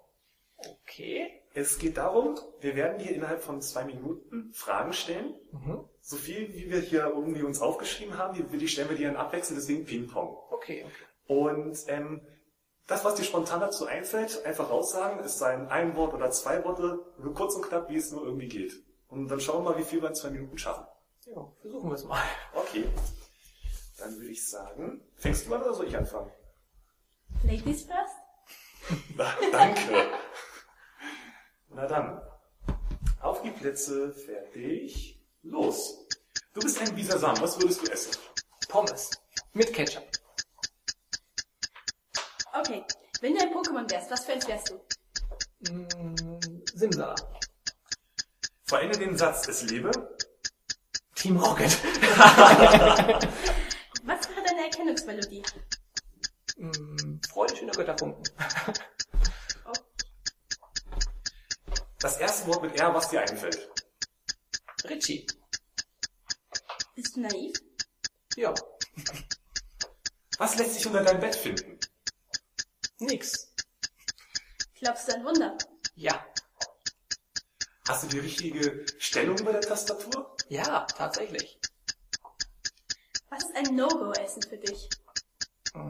Speaker 2: Okay.
Speaker 1: Es geht darum, wir werden dir innerhalb von zwei Minuten Fragen stellen.
Speaker 2: Mhm.
Speaker 1: So viel, wie wir hier irgendwie uns aufgeschrieben haben, die, die stellen wir dir dann abwechselnd, deswegen Ping-Pong.
Speaker 2: Okay, okay.
Speaker 1: Und ähm, das, was dir spontan dazu einfällt, einfach raussagen, es seien ein Wort oder zwei Worte, nur kurz und knapp, wie es nur irgendwie geht. Und dann schauen wir mal, wie viel wir in zwei Minuten schaffen.
Speaker 2: Ja, versuchen wir es mal.
Speaker 1: Okay. Dann würde ich sagen, fängst du an oder soll ich anfangen?
Speaker 3: Ladies first?
Speaker 1: Na, danke. Na dann. Auf die Plätze, fertig, los. Du bist ein Bisasam, was würdest du essen?
Speaker 2: Pommes. Mit Ketchup.
Speaker 3: Okay. Wenn du ein Pokémon wärst, was für eins wärst du?
Speaker 2: Mm, Simsala.
Speaker 1: Vollende den Satz, es lebe.
Speaker 2: Team Rocket.
Speaker 3: Was wäre deine Erkennungsmelodie?
Speaker 2: mm, Freude schöner Götterfunken.
Speaker 3: Oh.
Speaker 1: Das erste Wort mit R, was dir einfällt.
Speaker 2: Richie.
Speaker 3: Bist du naiv?
Speaker 2: Ja.
Speaker 1: Was lässt sich unter deinem Bett finden?
Speaker 2: Nix.
Speaker 3: Glaubst du an Wunder?
Speaker 2: Ja.
Speaker 1: Hast du die richtige Stellung bei der Tastatur?
Speaker 2: Ja, tatsächlich.
Speaker 3: Was ist ein No-Go-Essen für dich?
Speaker 2: Mm.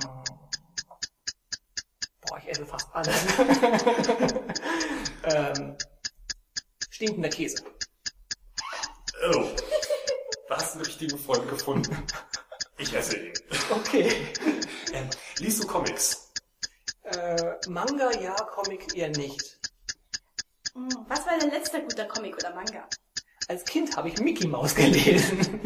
Speaker 2: Boah, ich esse fast alles. ähm, stinkender Käse.
Speaker 1: Oh. Da hast du einen richtigen Freund gefunden. Ich esse ihn.
Speaker 2: Okay.
Speaker 1: Ähm, liest du Comics?
Speaker 2: Äh, Manga ja, Comic eher nicht.
Speaker 3: Hm, Was war dein letzter guter Comic oder Manga?
Speaker 2: Als Kind habe ich Mickey Mouse gelesen.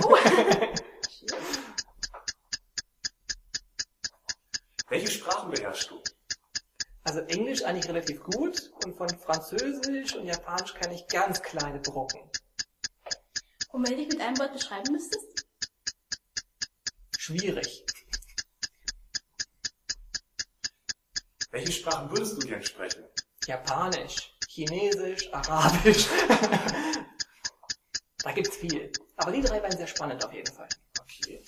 Speaker 1: Welche Sprachen beherrschst du?
Speaker 2: Also Englisch eigentlich relativ gut und von Französisch und Japanisch kann ich ganz kleine Brocken.
Speaker 3: Und wenn du dich mit einem Wort beschreiben müsstest?
Speaker 2: Schwierig.
Speaker 1: Welche Sprachen würdest du gern sprechen?
Speaker 2: Japanisch, Chinesisch, Arabisch. Da gibt's viel. Aber die drei werden sehr spannend auf jeden Fall.
Speaker 1: Okay.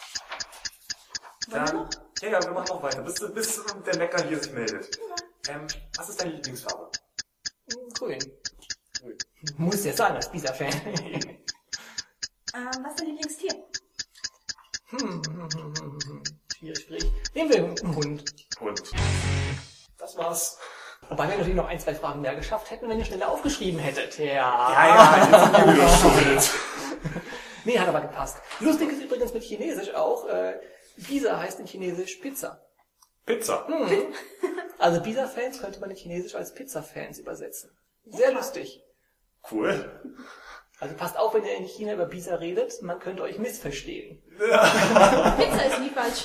Speaker 1: Dann, ja, ja, wir machen noch weiter, bis, bis der Mecker hier sich meldet. Ähm, was ist deine Lieblingsfarbe?
Speaker 2: Grün. Grün. Muss ja sein, als Pisa-Fan.
Speaker 3: Ähm, was ist dein Lieblingstier?
Speaker 2: Hm, hm, hm, hm, hm. Schwierig, schwierig. Nehmen wir einen Hund.
Speaker 1: Hund. Das war's.
Speaker 2: Wobei wir natürlich noch ein, zwei Fragen mehr geschafft hätten, wenn ihr schneller aufgeschrieben hättet. Ja,
Speaker 1: ja, ja, jetzt sind wir wieder schuld.
Speaker 2: Nee, hat aber gepasst. Lustig ist übrigens mit Chinesisch auch, äh, Pisa heißt in Chinesisch Pizza.
Speaker 1: Pizza?
Speaker 2: Mhm. Also Pisa-Fans könnte man in Chinesisch als Pizza-Fans übersetzen. Sehr lustig.
Speaker 1: Cool.
Speaker 2: Also passt auf, wenn ihr in China über Pisa redet, man könnte euch missverstehen.
Speaker 3: Pizza ist nie falsch.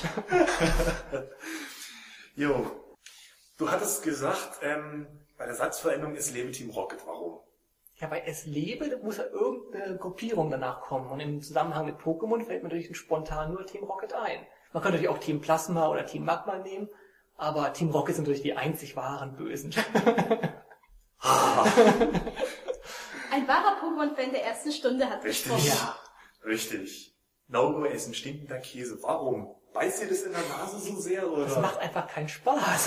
Speaker 1: Jo. Du hattest gesagt, ähm, bei der Satzveränderung ist Lebe Team Rocket. Warum?
Speaker 2: Ja, bei Es lebe muss ja irgendeine Gruppierung danach kommen. Und im Zusammenhang mit Pokémon fällt mir natürlich spontan nur Team Rocket ein. Man könnte natürlich auch Team Plasma oder Team Magma nehmen, aber Team Rocket sind natürlich die einzig wahren Bösen.
Speaker 3: Ein wahrer Pokémon-Fan der ersten Stunde hat
Speaker 1: Richtig.
Speaker 3: gesprochen.
Speaker 2: Ja.
Speaker 1: Richtig. Naugo ist ein stinkender Käse. Warum? Beißt dir das in der Nase so sehr, oder?
Speaker 2: Das macht einfach keinen Spaß.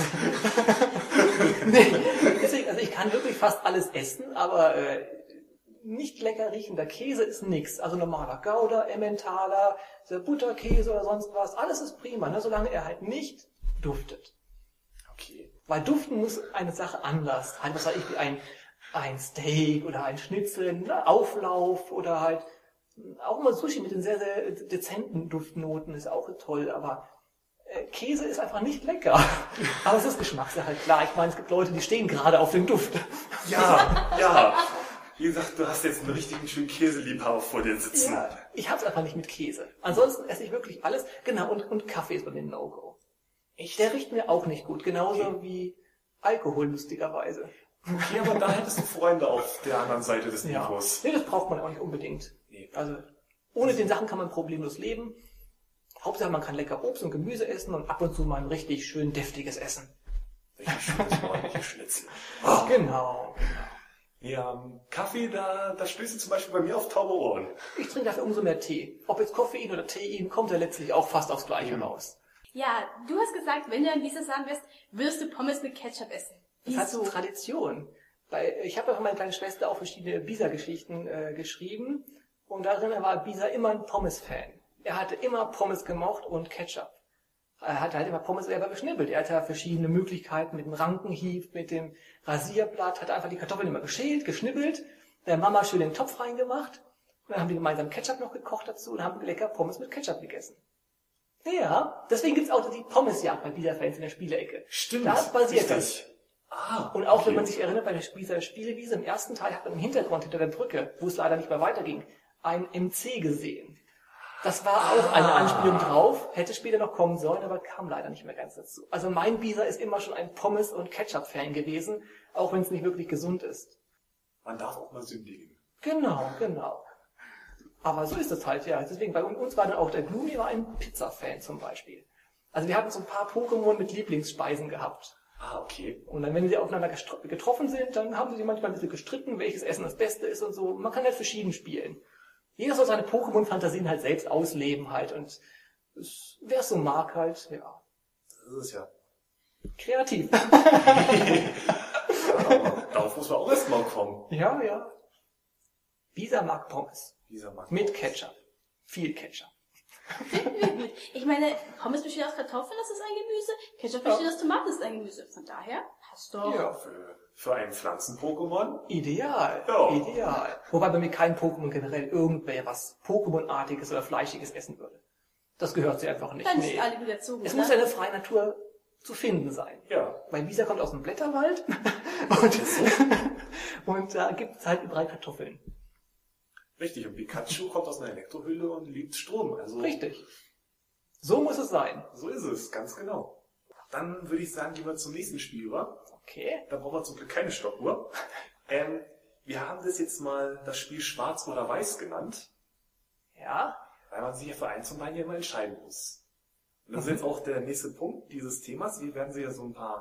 Speaker 2: Nee, deswegen, also ich kann wirklich fast alles essen, aber äh, nicht lecker riechender Käse ist nix. Also normaler Gouda, Emmentaler, Butterkäse oder sonst was, alles ist prima, ne, solange er halt nicht duftet.
Speaker 1: Okay.
Speaker 2: Weil duften muss eine Sache anders. Halt, was weiß ich, wie ein, ein Steak oder ein Schnitzel, ein Auflauf oder halt auch mal Sushi mit den sehr, sehr dezenten Duftnoten ist auch toll, aber äh, Käse ist einfach nicht lecker. Aber es ist Geschmackssache, halt klar. Ich meine, es gibt Leute, die stehen gerade auf den Duft.
Speaker 1: Ja, ja. Wie gesagt, du hast jetzt einen richtigen schönen Käseliebhaber vor dir sitzen.
Speaker 2: Ja, ich hab's einfach nicht mit Käse. Ansonsten esse ich wirklich alles. Genau, und, und Kaffee ist bei mir ein No-Go.
Speaker 1: Echt?
Speaker 2: Der riecht mir auch nicht gut. Genauso
Speaker 1: Okay.
Speaker 2: wie Alkohol, lustigerweise.
Speaker 1: Okay, aber da hättest du Freunde auf der anderen Seite des
Speaker 2: Ja.
Speaker 1: Nikos.
Speaker 2: Nee, das braucht man auch nicht unbedingt.
Speaker 1: Nee.
Speaker 2: Also, ohne den Sachen kann man problemlos leben. Hauptsache, man kann lecker Obst und Gemüse essen und ab und zu mal ein richtig schön deftiges Essen.
Speaker 1: Richtig schönes ordentliches Schnitzel.
Speaker 2: Genau.
Speaker 1: Ja, Kaffee, da, da stößt du zum Beispiel bei mir auf taube Ohren.
Speaker 2: Ich trinke dafür umso mehr Tee. Ob jetzt Koffein oder Tein, kommt ja letztlich auch fast aufs Gleiche raus.
Speaker 3: Ja, du hast gesagt, wenn du ein Bisa sagen wirst, wirst du Pommes mit Ketchup essen.
Speaker 2: Das hat so
Speaker 3: Wieso?
Speaker 2: Tradition. Weil ich habe ja von meiner kleinen Schwester auch verschiedene Bisa-Geschichten äh, geschrieben. Und darin war Bisa immer ein Pommes-Fan. Er hatte immer Pommes gemocht und Ketchup. Er hatte halt immer Pommes selber geschnibbelt. Er hatte ja verschiedene Möglichkeiten mit dem Rankenhieb, mit dem Rasierblatt, hat einfach die Kartoffeln immer geschält, geschnibbelt, der Mama schön in den Topf reingemacht. Und dann haben die gemeinsam Ketchup noch gekocht dazu und haben lecker Pommes mit Ketchup gegessen. Ja, deswegen gibt's auch die Pommesjagd bei Bisa-Fans in der Spielecke.
Speaker 1: Stimmt.
Speaker 2: Da basiert das.
Speaker 1: richtig. Ah,
Speaker 2: Und auch
Speaker 1: okay.
Speaker 2: wenn man sich erinnert, bei der Spießer Spielewiese im ersten Teil hat man im Hintergrund hinter der Brücke, wo es leider nicht mehr weiterging, ein M C gesehen. Das war auch eine
Speaker 1: Ah.
Speaker 2: Anspielung drauf, hätte später noch kommen sollen, aber kam leider nicht mehr ganz dazu. Also mein Bisa ist immer schon ein Pommes- und Ketchup-Fan gewesen, auch wenn es nicht wirklich gesund ist.
Speaker 1: Man darf auch mal sündigen.
Speaker 2: Genau, genau. Aber so ist es halt, ja. Deswegen, bei uns war dann auch der Gloomy war ein Pizza-Fan zum Beispiel. Also wir hatten so ein paar Pokémon mit Lieblingsspeisen gehabt.
Speaker 1: Ah, okay.
Speaker 2: Und dann, wenn sie aufeinander gestro- getroffen sind, dann haben sie sich manchmal ein bisschen gestritten, welches Essen das Beste ist und so. Man kann halt verschieden spielen. Jeder soll seine Pokémon-Fantasien halt selbst ausleben halt. Und wer es so mag halt, ja,
Speaker 1: Das ist es ja.
Speaker 2: kreativ.
Speaker 1: Aber darauf muss man auch erstmal kommen.
Speaker 2: Ja, ja. Bisa mag Pommes.
Speaker 1: Dieser Mann.
Speaker 2: Mit Ketchup. Viel Ketchup.
Speaker 3: Ich meine, Pommes besteht aus Kartoffeln, das ist ein Gemüse. Ketchup besteht aus Tomaten, das ist ein Gemüse. Von daher hast du
Speaker 2: Ja.
Speaker 1: Für, für einen Pflanzen-Pokémon?
Speaker 2: Ideal.
Speaker 1: Ja.
Speaker 2: Ideal. Wobei bei mir kein Pokémon generell irgendwer was Pokémon-artiges oder Fleischiges essen würde. Das gehört sie einfach nicht.
Speaker 3: dann
Speaker 2: Nee.
Speaker 3: sind alle wieder zu.
Speaker 2: Es
Speaker 3: ne?
Speaker 2: muss ja in der freien Natur zu finden sein.
Speaker 1: Ja.
Speaker 2: Weil Bisa kommt aus dem Blätterwald und, und da gibt es halt überall Kartoffeln.
Speaker 1: Richtig. Und Pikachu kommt aus einer Elektrohülle und liebt Strom. Also
Speaker 2: Richtig. So muss es sein.
Speaker 1: So ist es, ganz genau. Dann würde ich sagen, gehen wir zum nächsten Spiel über.
Speaker 2: Okay.
Speaker 1: Da brauchen wir zum Glück keine Stoppuhr. Ähm, wir haben das jetzt mal das Spiel Schwarz oder Weiß genannt,
Speaker 2: Ja.
Speaker 1: weil man sich ja für eins von beiden ja mal entscheiden muss. Und das ist jetzt auch der nächste Punkt dieses Themas. Wir werden Sie ja so ein paar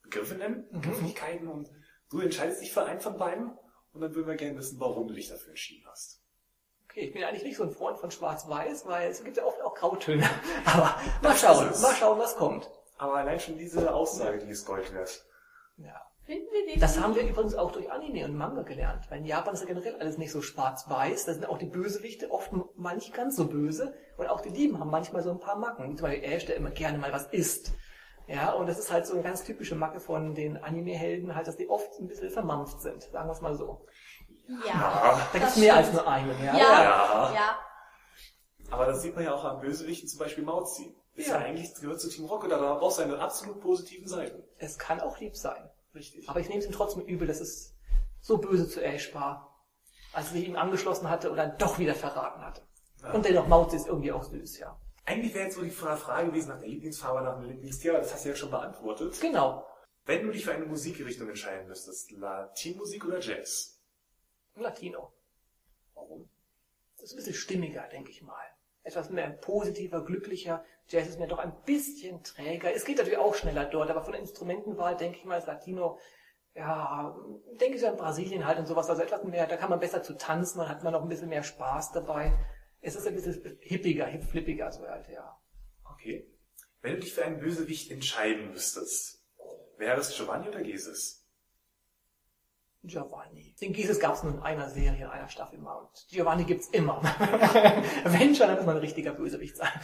Speaker 1: Begriffe nennen,
Speaker 2: Mhm.
Speaker 1: Begrifflichkeiten, und du entscheidest dich für einen von beiden und dann würden wir gerne wissen, warum du dich dafür entschieden hast.
Speaker 2: Okay, ich bin eigentlich nicht so ein Freund von Schwarz-Weiß, weil es gibt ja oft auch Grautöne. Aber mal schauen, mal schauen, was kommt.
Speaker 1: Aber allein schon diese Aussage, die ist Gold wert.
Speaker 2: Ja.
Speaker 3: Finden wir den?
Speaker 2: Das haben wir übrigens auch durch Anime und Manga gelernt. Weil in Japan ist ja generell alles nicht so schwarz-weiß. Da sind auch die Bösewichte oft mal nicht ganz so böse. Und auch die Lieben haben manchmal so ein paar Macken. Zum Beispiel Ash, der immer gerne mal was isst. Ja, und das ist halt so eine ganz typische Macke von den Anime-Helden, halt, dass die oft ein bisschen vermampft sind. Sagen wir es mal so.
Speaker 3: Ja.
Speaker 2: Da gibt es
Speaker 3: das
Speaker 2: mehr
Speaker 3: stimmt.
Speaker 2: als nur einen, ja?
Speaker 3: Ja.
Speaker 1: Ja.
Speaker 3: Ja.
Speaker 1: Aber das sieht man ja auch am Bösewichten, zum Beispiel Mauzi. Ist ja,
Speaker 2: Ja.
Speaker 1: eigentlich, gehört zu Team Rocket, aber da brauchst du seine absolut positiven Seiten.
Speaker 2: Es kann auch lieb sein.
Speaker 1: Richtig.
Speaker 2: Aber ich nehme es ihm trotzdem übel, dass es so böse zu Ash war, als er sich ihm angeschlossen hatte und dann doch wieder verraten hatte.
Speaker 1: Ja.
Speaker 2: Und dennoch Mauzi ist irgendwie auch süß, ja.
Speaker 1: Eigentlich wäre jetzt so die Frage gewesen nach der Lieblingsfarbe, nach dem Lieblingstier, aber das hast du ja schon beantwortet.
Speaker 2: Genau.
Speaker 1: Wenn du dich für eine Musikrichtung entscheiden müsstest, Latinmusik oder Jazz?
Speaker 2: Latino. Warum? Das ist ein bisschen stimmiger, denke ich mal. Etwas mehr positiver, glücklicher. Jazz ist mir doch ein bisschen träger. Es geht natürlich auch schneller dort, aber von der Instrumentenwahl denke ich mal, ist Latino, ja, denke ich so an Brasilien halt und sowas. Also etwas mehr, da kann man besser zu tanzen, dann hat man noch ein bisschen mehr Spaß dabei. Es ist ein bisschen hippiger, hip-flippiger, so halt, ja.
Speaker 1: Okay. Wenn du dich für einen Bösewicht entscheiden müsstest, wäre es Giovanni oder Jesus?
Speaker 2: Giovanni. Den Jesus gab es nur in einer Serie, in einer Staffel mal. Und Giovanni gibt's immer. Wenn schon, dann muss man ein richtiger Bösewicht sein.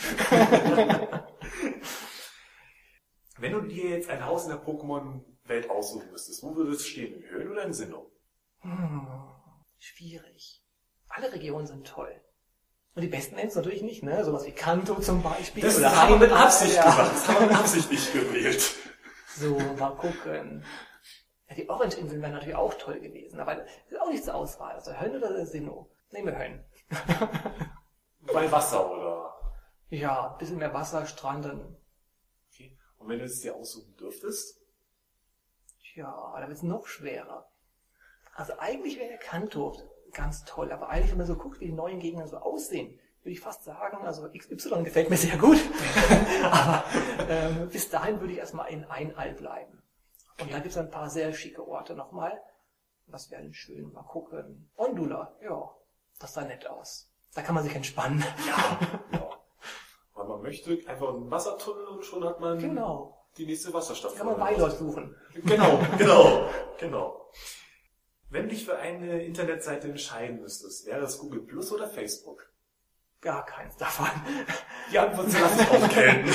Speaker 1: Wenn du dir jetzt ein Haus in der Pokémon-Welt aussuchen müsstest, wo würde es stehen? In Höhlen oder in Sinnoh?
Speaker 2: Hm, schwierig. Alle Regionen sind toll. Und die besten nennst du natürlich nicht, ne? Sowas wie Kanto zum Beispiel.
Speaker 1: Das
Speaker 2: oder
Speaker 1: haben wir mit
Speaker 2: Heimdall,
Speaker 1: Absicht
Speaker 2: ja.
Speaker 1: gemacht. Das haben wir mit Absicht nicht gewählt.
Speaker 2: So, mal gucken. Ja, die Orange-Inseln wären natürlich auch toll gewesen, aber das ist auch nicht zur Auswahl. Also Hönn oder Sinnoh? Nehmen wir Hönn.
Speaker 1: Bei Wasser, oder?
Speaker 2: Ja, ein bisschen mehr Wasser, Strand, dann,
Speaker 1: Okay. Und wenn du es dir aussuchen dürftest?
Speaker 2: ja, da wird's noch schwerer. Also eigentlich wäre der Kanto ganz toll, aber eigentlich, wenn man so guckt, wie die neuen Gegner so aussehen, würde ich fast sagen, also X Y gefällt mir sehr gut, aber ähm, bis dahin würde ich erstmal in Einall bleiben. Und da gibt es ein paar sehr schicke Orte nochmal. Das wäre schön, mal gucken. Ondula, ja, das sah nett aus. Da kann man sich entspannen.
Speaker 1: Ja. Ja. Weil man möchte einfach einen Wassertunnel und schon hat man
Speaker 2: Genau.
Speaker 1: die nächste Wasserstadt.
Speaker 2: Da kann man Weilort suchen.
Speaker 1: Genau, genau, genau. Wenn du dich für eine Internetseite entscheiden müsstest, wäre es Google Plus oder Facebook?
Speaker 2: Gar keins davon.
Speaker 1: Die Antwort lasse ich auch gelten.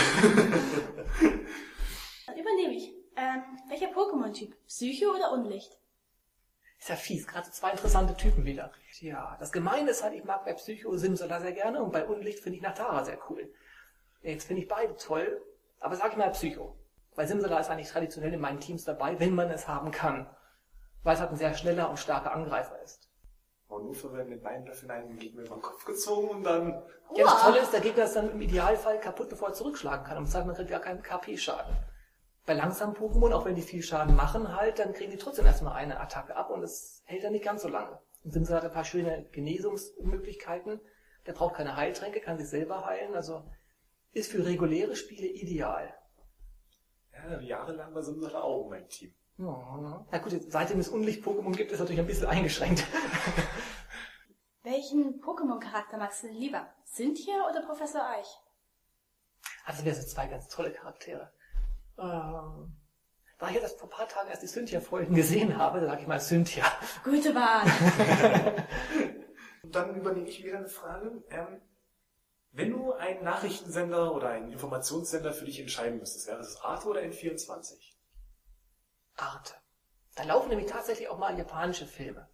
Speaker 3: Dann übernehme ich. Ähm, welcher Pokémon-Typ? Psycho oder Unlicht?
Speaker 2: Ist ja fies, gerade zwei interessante Typen wieder. Tja, das Gemeine ist halt, ich mag bei Psycho Simsala sehr gerne und bei Unlicht finde ich Natara sehr cool. Jetzt finde ich beide toll, aber sag ich mal Psycho. Weil Simsala ist eigentlich traditionell in meinen Teams dabei, wenn man es haben kann. Weil es halt ein sehr schneller und starker Angreifer ist.
Speaker 1: Und nur für werden den beiden dafür einen Gegner über den Kopf gezogen und dann...
Speaker 2: Ja, das
Speaker 3: Uah.
Speaker 2: Tolle ist, der Gegner ist dann im Idealfall kaputt, bevor er zurückschlagen kann. Und das heißt, man kriegt gar keinen K P-Schaden. Bei langsamen Pokémon, auch wenn die viel Schaden machen halt, dann kriegen die trotzdem erstmal eine Attacke ab und es hält dann nicht ganz so lange. Und Simsala hat ein paar schöne Genesungsmöglichkeiten. Der braucht keine Heiltränke, kann sich selber heilen. Also ist für reguläre Spiele ideal.
Speaker 1: Ja, jahrelang war Simsala auch in meinem Team.
Speaker 2: Ja, na gut, jetzt, seitdem es Unlicht-Pokémon gibt, ist es natürlich ein bisschen eingeschränkt.
Speaker 3: Welchen Pokémon-Charakter magst du denn lieber? Cynthia oder Professor Eich?
Speaker 2: Also das wären so zwei ganz tolle Charaktere. Ähm, da ich jetzt vor ein paar Tagen erst die Cynthia-Folgen gesehen habe, da sage ich mal Cynthia.
Speaker 3: Gute Wahl.
Speaker 1: Und dann übernehme ich wieder eine Frage. Ähm, wenn du einen Nachrichtensender oder einen Informationssender für dich entscheiden müsstest, wäre es Arte oder N vierundzwanzig?
Speaker 2: Arte. Da laufen nämlich tatsächlich auch mal japanische Filme.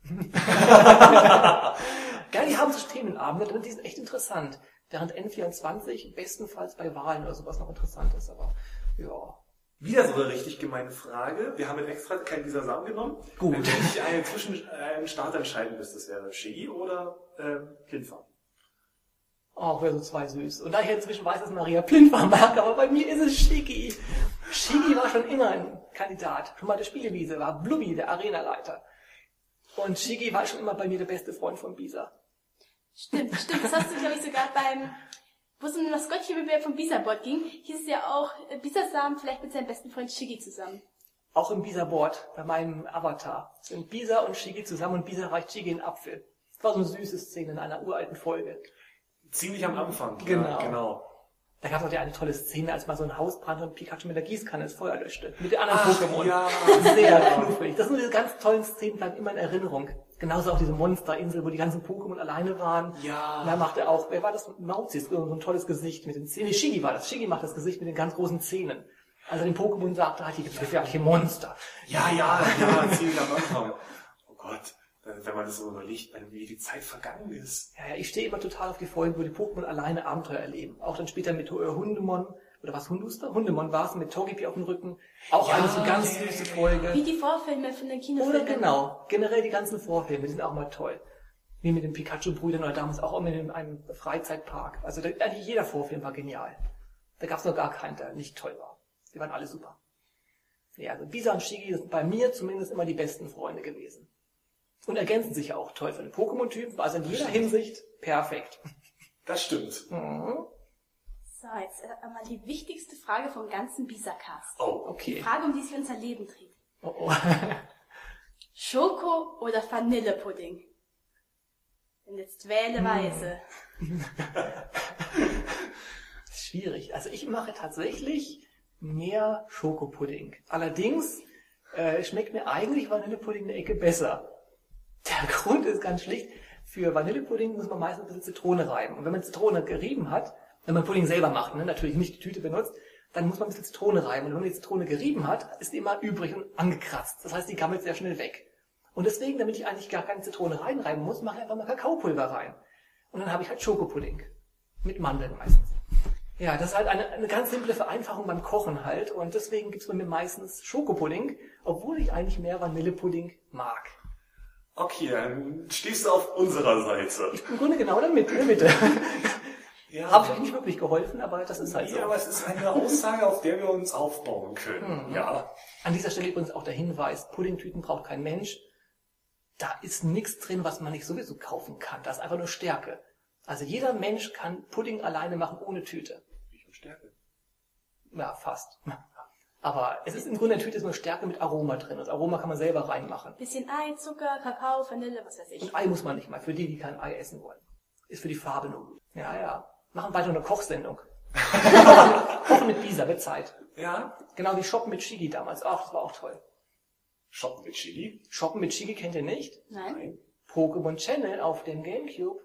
Speaker 2: Ja, die haben so Themenabende, die sind echt interessant. Während N vierundzwanzig bestenfalls bei Wahlen oder sowas noch interessant ist, aber ja.
Speaker 1: Wieder so eine richtig gemeine Frage. Wir haben jetzt extra keinen dieser Samen genommen.
Speaker 2: Gut.
Speaker 1: Wenn du dich einen zwischen einen Start entscheiden müsstest, wäre Shiggy oder ähm, Plinfa?
Speaker 2: Auch wäre so zwei süß. Und da ich inzwischen weiß, dass Maria Plinfa mag, aber bei mir ist es Shiggy. Shiggy war schon immer ein Kandidat. Schon mal der Spielewiese war Blubby, der Arenaleiter. Und Shiggy war schon immer bei mir der beste Freund von Bisa.
Speaker 3: Stimmt, stimmt. Das hast du, glaube ich, sogar beim, wo es um den Maskottchenwettbewerb vom Bisa-Board ging, hieß es ja auch, äh, Bisa-Sam vielleicht mit seinem besten Freund Shiggy zusammen.
Speaker 2: Auch im Bisa-Board, bei meinem Avatar, sind Bisa und Shigi zusammen und Bisa reicht Shigi einen Apfel. Das war so eine süße Szene in einer uralten Folge.
Speaker 1: Ziemlich am Anfang.
Speaker 2: Genau.
Speaker 1: Ja, genau.
Speaker 2: Da gab es auch die eine tolle Szene, als mal so ein Haus brannte und Pikachu mit der Gießkanne das Feuer löschte. Mit den anderen
Speaker 1: Ach,
Speaker 2: Pokémon.
Speaker 1: ja.
Speaker 2: Sehr knuffig. Das sind diese ganz tollen Szenen, bleiben immer in Erinnerung. Genauso auch diese Monsterinsel, wo die ganzen Pokémon alleine waren.
Speaker 1: Ja.
Speaker 2: Und da macht er auch, wer war das? Mauzis, so ein tolles Gesicht mit den Zähnen. Nee, Shigi war das. Shigi macht das Gesicht mit den ganz großen Zähnen. Also den Pokémon sagte, halt, hier gibt es gefährliche Monster.
Speaker 1: Ja, ja, ja, ziemlich am Anfang. Oh Gott, wenn man das so überlegt, wie die Zeit vergangen ist.
Speaker 2: Ja, ja, ich stehe immer total auf die Folgen, wo die Pokémon alleine Abenteuer erleben. Auch dann später mit äh, Hundemon, oder was, Hunduster? Hundemon war es, mit Togepi auf dem Rücken. Auch
Speaker 1: Ja,
Speaker 2: eine so ganz
Speaker 1: yeah.
Speaker 2: süße Folge.
Speaker 3: Wie die Vorfilme von den Kinofilmen.
Speaker 2: Oder genau, generell die ganzen Vorfilme, die sind auch mal toll. Wie mit den Pikachu-Brüdern oder damals auch mit in einem Freizeitpark. Also da, eigentlich jeder Vorfilm war genial. Da gab es noch gar keinen, der nicht toll war. Die waren alle super. Ja, also Bisa und Shigi sind bei mir zumindest immer die besten Freunde gewesen. Und ergänzen sich ja auch toll von den Pokémon-Typen, also in jeder Hinsicht perfekt.
Speaker 1: Das stimmt.
Speaker 2: Mhm.
Speaker 3: So, jetzt äh, einmal die wichtigste Frage vom ganzen Bisa-Cast.
Speaker 1: Oh,
Speaker 3: Die
Speaker 2: Okay.
Speaker 3: Frage, um die sich unser Leben dreht.
Speaker 2: Oh, oh.
Speaker 3: Schoko oder Vanillepudding? Und jetzt wähle weise.
Speaker 2: Schwierig. Also ich mache tatsächlich mehr Schokopudding. Allerdings äh, schmeckt mir eigentlich Vanillepudding eine Ecke besser. Der Grund ist ganz schlicht, für Vanillepudding muss man meistens ein bisschen Zitrone reiben. Und wenn man Zitrone gerieben hat, wenn man Pudding selber macht, ne, natürlich nicht die Tüte benutzt, dann muss man ein bisschen Zitrone reiben. Und wenn man die Zitrone gerieben hat, ist die immer übrig und angekratzt. Das heißt, die gammelt sehr schnell weg. Und deswegen, damit ich eigentlich gar keine Zitrone reinreiben muss, mache ich einfach mal Kakaopulver rein. Und dann habe ich halt Schokopudding. Mit Mandeln meistens. Ja, das ist halt eine, eine ganz simple Vereinfachung beim Kochen halt. Und deswegen gibt's bei mir meistens Schokopudding, obwohl ich eigentlich mehr Vanillepudding mag.
Speaker 1: Okay, dann stehst du auf unserer Seite.
Speaker 2: Ich bin im Grunde genau in der Mitte. In der Mitte.
Speaker 1: Ja,
Speaker 2: Habe ich euch nicht wirklich geholfen, aber das ist halt so.
Speaker 1: ja, aber es ist eine Aussage, auf der wir uns aufbauen können.
Speaker 2: Mhm.
Speaker 1: Ja.
Speaker 2: An dieser Stelle übrigens auch der Hinweis, Puddingtüten braucht kein Mensch. Da ist nichts drin, was man nicht sowieso kaufen kann. Da ist einfach nur Stärke. Also jeder Mensch kann Pudding alleine machen ohne Tüte.
Speaker 1: Wie viel Stärke?
Speaker 2: Ja, fast. Aber es ist im Grunde, in der Tüte ist nur Stärke mit Aroma drin. Das Aroma kann man selber reinmachen.
Speaker 3: Bisschen Ei, Zucker, Kakao, Vanille, was weiß ich.
Speaker 2: Und Ei muss man nicht mal, für die, die kein Ei essen wollen. Ist für die Farbe nur gut. Ja, ja. Machen weiter eine Kochsendung. Kochen mit Bisa, wird Zeit.
Speaker 1: Ja.
Speaker 2: Genau wie Shoppen mit Shigi damals. Ach, das war auch toll.
Speaker 1: Shoppen mit Chili?
Speaker 2: Shoppen mit Shigi kennt ihr nicht?
Speaker 3: Nein?
Speaker 2: Pokémon Channel auf dem Gamecube.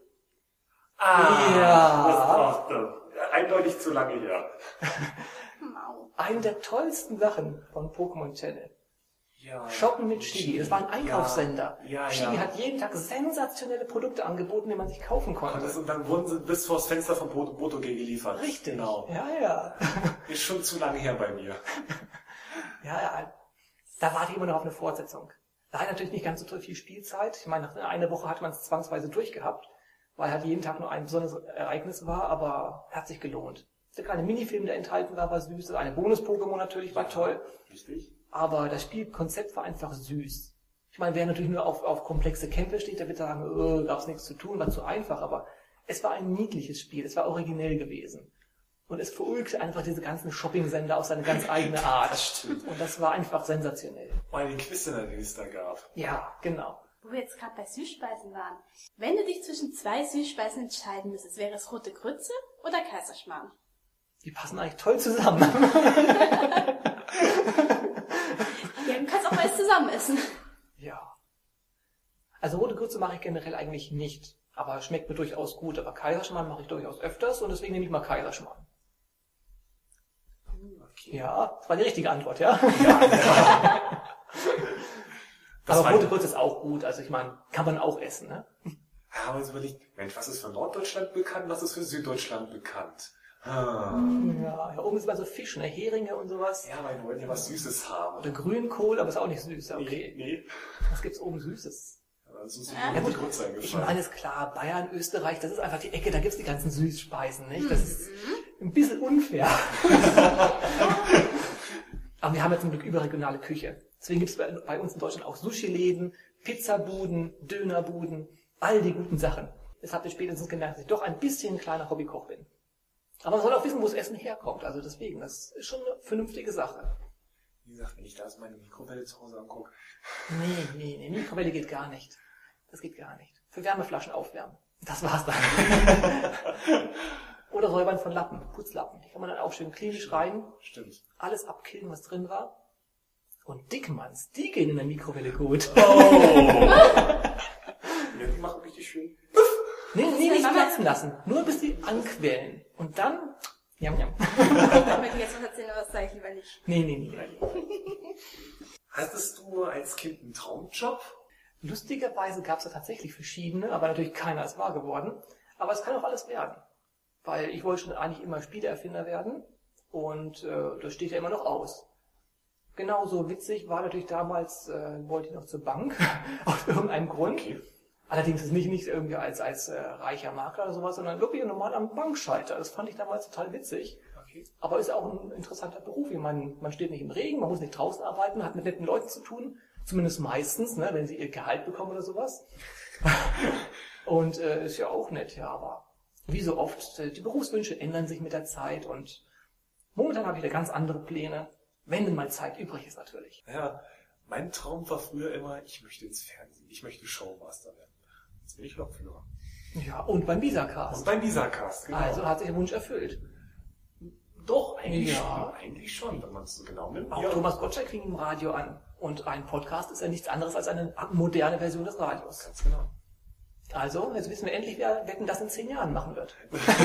Speaker 1: Ah,
Speaker 2: Ja.
Speaker 1: Das braucht äh, eindeutig zu lange her.
Speaker 3: Mau.
Speaker 2: Eine der tollsten Sachen von Pokémon Channel.
Speaker 1: Ja.
Speaker 2: Shoppen mit Shigi. Das war ein Einkaufssender.
Speaker 1: Ja, ja,
Speaker 2: Shigi
Speaker 1: ja.
Speaker 2: hat jeden Tag sensationelle Produkte angeboten, die man sich kaufen
Speaker 1: Und,
Speaker 2: konnte.
Speaker 1: das, und dann wurden sie bis vors Fenster von Boto, Boto geliefert.
Speaker 2: Richtig.
Speaker 1: Genau.
Speaker 2: Ja, ja.
Speaker 1: Ist schon zu lange her bei mir.
Speaker 2: Ja, ja. Da warte ich immer noch auf eine Fortsetzung. Da hat natürlich nicht ganz so viel Spielzeit. Ich meine, nach einer Woche hat man es zwangsweise durchgehabt, weil halt jeden Tag nur ein besonderes Ereignis war, aber hat sich gelohnt. Der kleine Minifilm, der enthalten war, war süß. Eine Bonus-Pokémon natürlich war toll.
Speaker 1: Richtig?
Speaker 2: Aber das Spielkonzept war einfach süß. Ich meine, wer natürlich nur auf, auf komplexe Kämpfe steht, der wird sagen, äh, gab's nichts zu tun, war zu einfach. Aber es war ein niedliches Spiel. Es war originell gewesen. Und es verulgte einfach diese ganzen Shopping-Sender auf seine ganz eigene Art.
Speaker 1: Das stimmt.
Speaker 2: Und das war einfach sensationell.
Speaker 1: Weil die Quiz-Sender, die es da gab.
Speaker 2: Ja, genau.
Speaker 3: Wo wir jetzt gerade bei Süßspeisen waren. Wenn du dich zwischen zwei Süßspeisen entscheiden müsstest, wäre es rote Grütze oder Kaiserschmarrn?
Speaker 2: Die passen eigentlich toll zusammen.
Speaker 3: Ja, du kannst auch beides zusammen essen.
Speaker 2: Ja. Also rote Grütze mache ich generell eigentlich nicht. Aber schmeckt mir durchaus gut. Aber Kaiserschmarrn mache ich durchaus öfters und deswegen nehme ich mal Kaiserschmarrn.
Speaker 1: Okay.
Speaker 2: Ja, das war die richtige Antwort, ja?
Speaker 1: Ja. Das
Speaker 2: Aber
Speaker 1: war
Speaker 2: rote Grütze ist auch gut. Also ich meine, kann man auch essen, ne?
Speaker 1: Ja, aber jetzt überlegt, Mensch, was ist für Norddeutschland bekannt, was ist für Süddeutschland bekannt? Ah.
Speaker 2: Ja, hier oben ist mal so Fisch, ne? Heringe und sowas.
Speaker 1: Ja, weil wir wollen ja was Süßes haben.
Speaker 2: Oder Grünkohl, aber ist auch nicht süß. Ja, okay.
Speaker 1: Nee, nee.
Speaker 2: Was gibt's oben Süßes?
Speaker 1: Das ist
Speaker 3: Ja,
Speaker 1: mir
Speaker 2: gut.
Speaker 1: gut
Speaker 2: Ich
Speaker 1: eingefallen.
Speaker 2: meine, ist klar, Bayern, Österreich, das ist einfach die Ecke, da gibt's die ganzen Süßspeisen, nicht? Das ist ein bisschen unfair. Aber wir haben ja zum Glück überregionale Küche. Deswegen gibt's bei, bei uns in Deutschland auch Sushi-Läden, Pizzabuden, Dönerbuden, all die guten Sachen. Jetzt habt ihr spätestens gemerkt, dass ich doch ein bisschen ein kleiner Hobbykoch bin. Aber man soll auch wissen, wo das Essen herkommt. Also deswegen, das ist schon eine vernünftige Sache.
Speaker 1: Wie gesagt, wenn ich da so meine Mikrowelle zu Hause angucke.
Speaker 2: Nee, nee, nee, Mikrowelle geht gar nicht. Das geht gar nicht. Für Wärmeflaschen aufwärmen. Das war's dann. Oder Säubern von Lappen, Putzlappen. Die kann man dann auch schön klinisch rein.
Speaker 1: Stimmt.
Speaker 2: Alles abkillen, was drin war. Und Dickmanns, die gehen in der Mikrowelle gut.
Speaker 1: Oh! Ja, die machen richtig schön.
Speaker 2: Nee, nee, nicht platzen lassen. Nur bis die anquellen. Und dann, jam, jam.
Speaker 3: Ich möchte jetzt noch erzählen, was sage ich lieber nicht.
Speaker 2: Nee, nee, nee.
Speaker 1: Hattest du als Kind einen Traumjob?
Speaker 2: Lustigerweise gab es da tatsächlich verschiedene, aber natürlich keiner ist wahr geworden. Aber es kann auch alles werden. Weil ich wollte schon eigentlich immer Spieleerfinder werden. Und äh, das steht ja immer noch aus. Genauso witzig war natürlich damals, äh, wollte ich noch zur Bank, aus irgendeinem Grund.
Speaker 1: Okay.
Speaker 2: Allerdings ist nicht, nicht irgendwie als, als äh, reicher Makler oder sowas, sondern wirklich normal am Bankschalter. Das fand ich damals total witzig.
Speaker 1: Okay.
Speaker 2: Aber ist auch ein interessanter Beruf. Ich meine, man steht nicht im Regen, man muss nicht draußen arbeiten, hat mit netten Leuten zu tun. Zumindest meistens, ne, wenn sie ihr Gehalt bekommen oder sowas. Und äh, ist ja auch nett, ja, aber wie so oft, äh, die Berufswünsche ändern sich mit der Zeit und momentan habe ich da ganz andere Pläne. Wenn denn mal Zeit übrig ist, natürlich.
Speaker 1: Ja, mein Traum war früher immer, ich möchte ins Fernsehen, ich möchte Showmaster werden. Jetzt bin ich Lokführer.
Speaker 2: Ja, und beim Visacast.
Speaker 1: Und beim Visacast, genau.
Speaker 2: Also hat sich der Wunsch erfüllt.
Speaker 1: Doch, eigentlich
Speaker 2: Ja.
Speaker 1: schon, eigentlich schon, wenn man es so genau nimmt.
Speaker 2: Auch
Speaker 1: Ja.
Speaker 2: Thomas Gottschalk fing im Radio an. Und ein Podcast ist ja nichts anderes als eine moderne Version des Radios.
Speaker 1: Ganz genau.
Speaker 2: Also, jetzt wissen wir endlich, wer Wetten, das in zehn Jahren machen wird.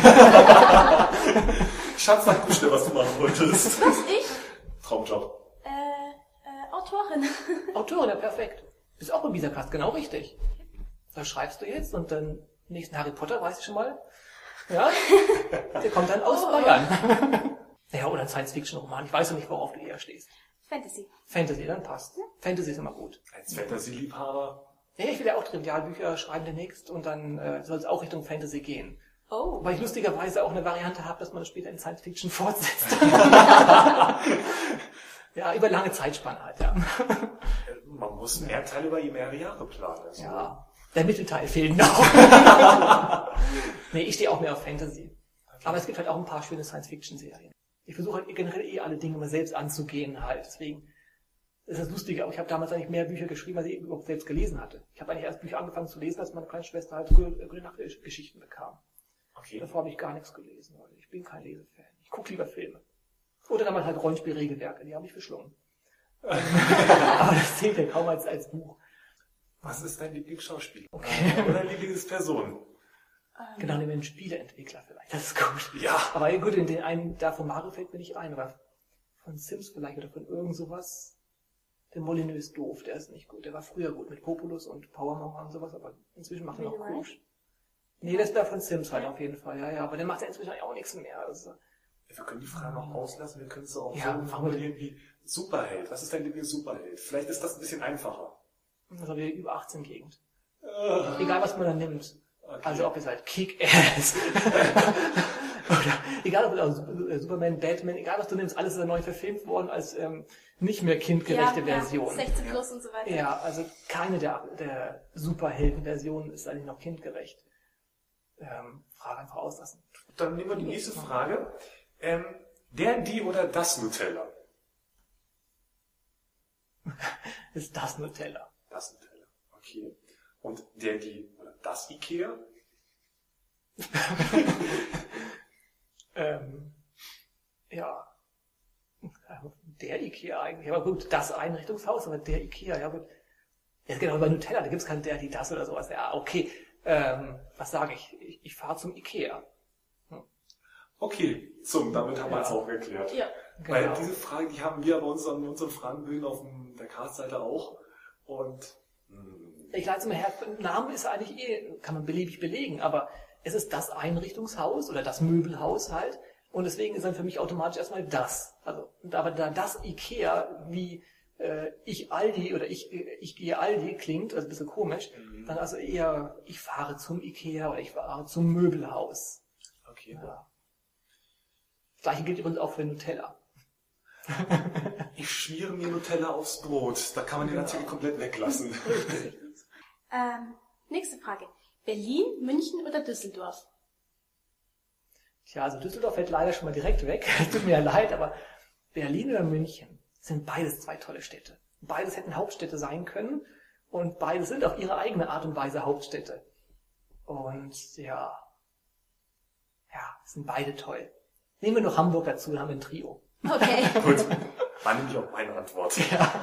Speaker 1: Schatz, sag du schnell, was du machen wolltest.
Speaker 3: Was, ich?
Speaker 1: Traumjob.
Speaker 3: Äh, äh, Autorin.
Speaker 2: Autorin, ja perfekt. Bist auch im Visacast, genau richtig. Da schreibst du jetzt und dann nächsten Harry Potter, weißt du schon mal? Ja? Der kommt dann aus
Speaker 3: Oh.
Speaker 2: Bayern. Ja, oder ein Science-Fiction-Roman. Ich weiß noch nicht, worauf du eher stehst.
Speaker 3: Fantasy.
Speaker 2: Fantasy, dann passt. Fantasy ist immer gut.
Speaker 1: Als Fantasy-Liebhaber.
Speaker 2: Ja, ich will ja auch Trivialbücher schreiben demnächst und dann äh, soll es auch Richtung Fantasy gehen.
Speaker 3: Oh.
Speaker 2: Weil ich lustigerweise auch eine Variante habe, dass man das später in Science Fiction fortsetzt. Ja, über lange Zeitspanne halt, ja.
Speaker 1: Man muss mehr Teile über mehrere Jahre planen. Also.
Speaker 2: Ja, der Mittelteil fehlt noch. Nee, ich stehe auch mehr auf Fantasy. Aber es gibt halt auch ein paar schöne Science-Fiction-Serien. Ich versuche halt generell eh alle Dinge mal selbst anzugehen halt. Deswegen ist das lustig, aber ich habe damals eigentlich mehr Bücher geschrieben, als ich überhaupt selbst gelesen hatte. Ich habe eigentlich erst Bücher angefangen zu lesen, als meine kleine Schwester halt Gute Nacht-Geschichten bekam.
Speaker 1: Okay.
Speaker 2: Davor habe ich gar nichts gelesen, weil ich bin kein Lesefan. Ich gucke lieber Filme. Oder damals halt Rollenspielregelwerke, die habe ich verschlungen. Aber das zählt ja kaum als, als Buch.
Speaker 1: Was ist dein Lieblingsschauspieler?
Speaker 2: Okay.
Speaker 1: Oder Lieblingsperson?
Speaker 2: Genau, nehmen wir einen Spieleentwickler vielleicht. Das ist gut.
Speaker 1: Ja.
Speaker 2: Aber gut, in den einen, da von Mario fällt mir nicht ein, aber von Sims vielleicht oder von irgend sowas. Der Molyneux ist doof, der ist nicht gut. Der war früher gut mit Populus und Powermon und sowas, aber inzwischen macht er noch
Speaker 3: Really?
Speaker 2: Kusch. Nee, das ist der von Sims halt auf jeden Fall, ja, ja. Aber der macht ja inzwischen auch nichts mehr. Also,
Speaker 1: Wir können die Frage auch auslassen, wir können es auch
Speaker 2: Ja,
Speaker 1: so
Speaker 2: machen wir.
Speaker 1: formulieren wie Superheld. Was ist dein Lieblings-Superheld? Vielleicht ist das ein bisschen einfacher.
Speaker 2: also wir über achtzehn Gegend.
Speaker 1: Äh,
Speaker 2: Egal, was man da nimmt.
Speaker 1: Okay.
Speaker 2: Also ob es halt Kick-Ass oder egal, ob es also Superman, Batman, egal was du nimmst, alles ist ja neu verfilmt worden als ähm, nicht mehr kindgerechte
Speaker 3: ja,
Speaker 2: Version.
Speaker 3: Ja, sechzehn plus und so weiter.
Speaker 2: Ja, also keine der, der Superhelden-Versionen ist eigentlich noch kindgerecht. Ähm, Frage einfach auslassen.
Speaker 1: Dann nehmen wir die nächste Frage. Ähm, der, die oder das Nutella?
Speaker 2: Ist das Nutella?
Speaker 1: Das Nutella. Okay. Und der, die oder das Ikea?
Speaker 2: ähm, ja. Der Ikea eigentlich. Aber gut, das Einrichtungshaus, aber der Ikea, ja gut. Ja, genau, bei Nutella, da gibt's kein der, die, das oder sowas. Ja, okay. Ähm, was sage ich? Ich, ich fahre zum Ikea.
Speaker 1: Okay, zum, damit haben wir
Speaker 2: Ja.
Speaker 1: es auch geklärt.
Speaker 3: Ja.
Speaker 1: Weil
Speaker 2: Genau.
Speaker 1: diese Frage, die haben wir bei uns an unseren Fragenbögen auf dem, der Cast-Seite auch. Und mh,
Speaker 2: Ich leite es immer her, Namen ist eigentlich eh, kann man beliebig belegen, aber es ist das Einrichtungshaus oder das Möbelhaus halt. Und deswegen ist dann für mich automatisch erstmal das. Also, aber da das Ikea wie äh, ich Aldi oder ich, ich gehe Aldi klingt, also ein bisschen komisch,
Speaker 1: Mhm.
Speaker 2: dann also eher ich fahre zum Ikea oder ich fahre zum Möbelhaus.
Speaker 1: okay.
Speaker 2: Ja. Das gleiche gilt übrigens auch für Nutella.
Speaker 1: Ich schmiere mir Nutella aufs Brot. Da kann man den Artikel komplett weglassen.
Speaker 3: Ähm, nächste Frage. Berlin, München oder Düsseldorf?
Speaker 2: Tja, also Düsseldorf fällt leider schon mal direkt weg. Tut mir ja leid, aber Berlin oder München? sind beides zwei tolle Städte. Beides hätten Hauptstädte sein können und beides sind auf ihre eigene Art und Weise Hauptstädte. Und ja, ja, sind beide toll. Nehmen wir noch Hamburg dazu, dann haben wir ein Trio.
Speaker 3: Okay.
Speaker 1: Gut, war nämlich auch meine Antwort.
Speaker 2: Ja.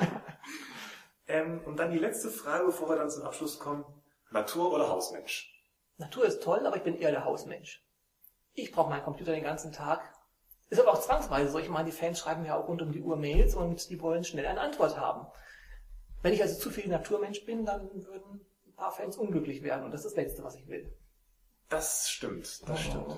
Speaker 1: Ähm, und dann die letzte Frage, bevor wir dann zum Abschluss kommen. Natur- oder Hausmensch?
Speaker 2: Natur ist toll, aber ich bin eher der Hausmensch. Ich brauche meinen Computer den ganzen Tag. Ist aber auch zwangsweise so. Ich meine, die Fans schreiben ja auch rund um die Uhr Mails und die wollen schnell eine Antwort haben. Wenn ich also zu viel Naturmensch bin, dann würden ein paar Fans unglücklich werden und das ist das Letzte, was ich will.
Speaker 1: Das stimmt, das
Speaker 2: Oh.
Speaker 1: stimmt.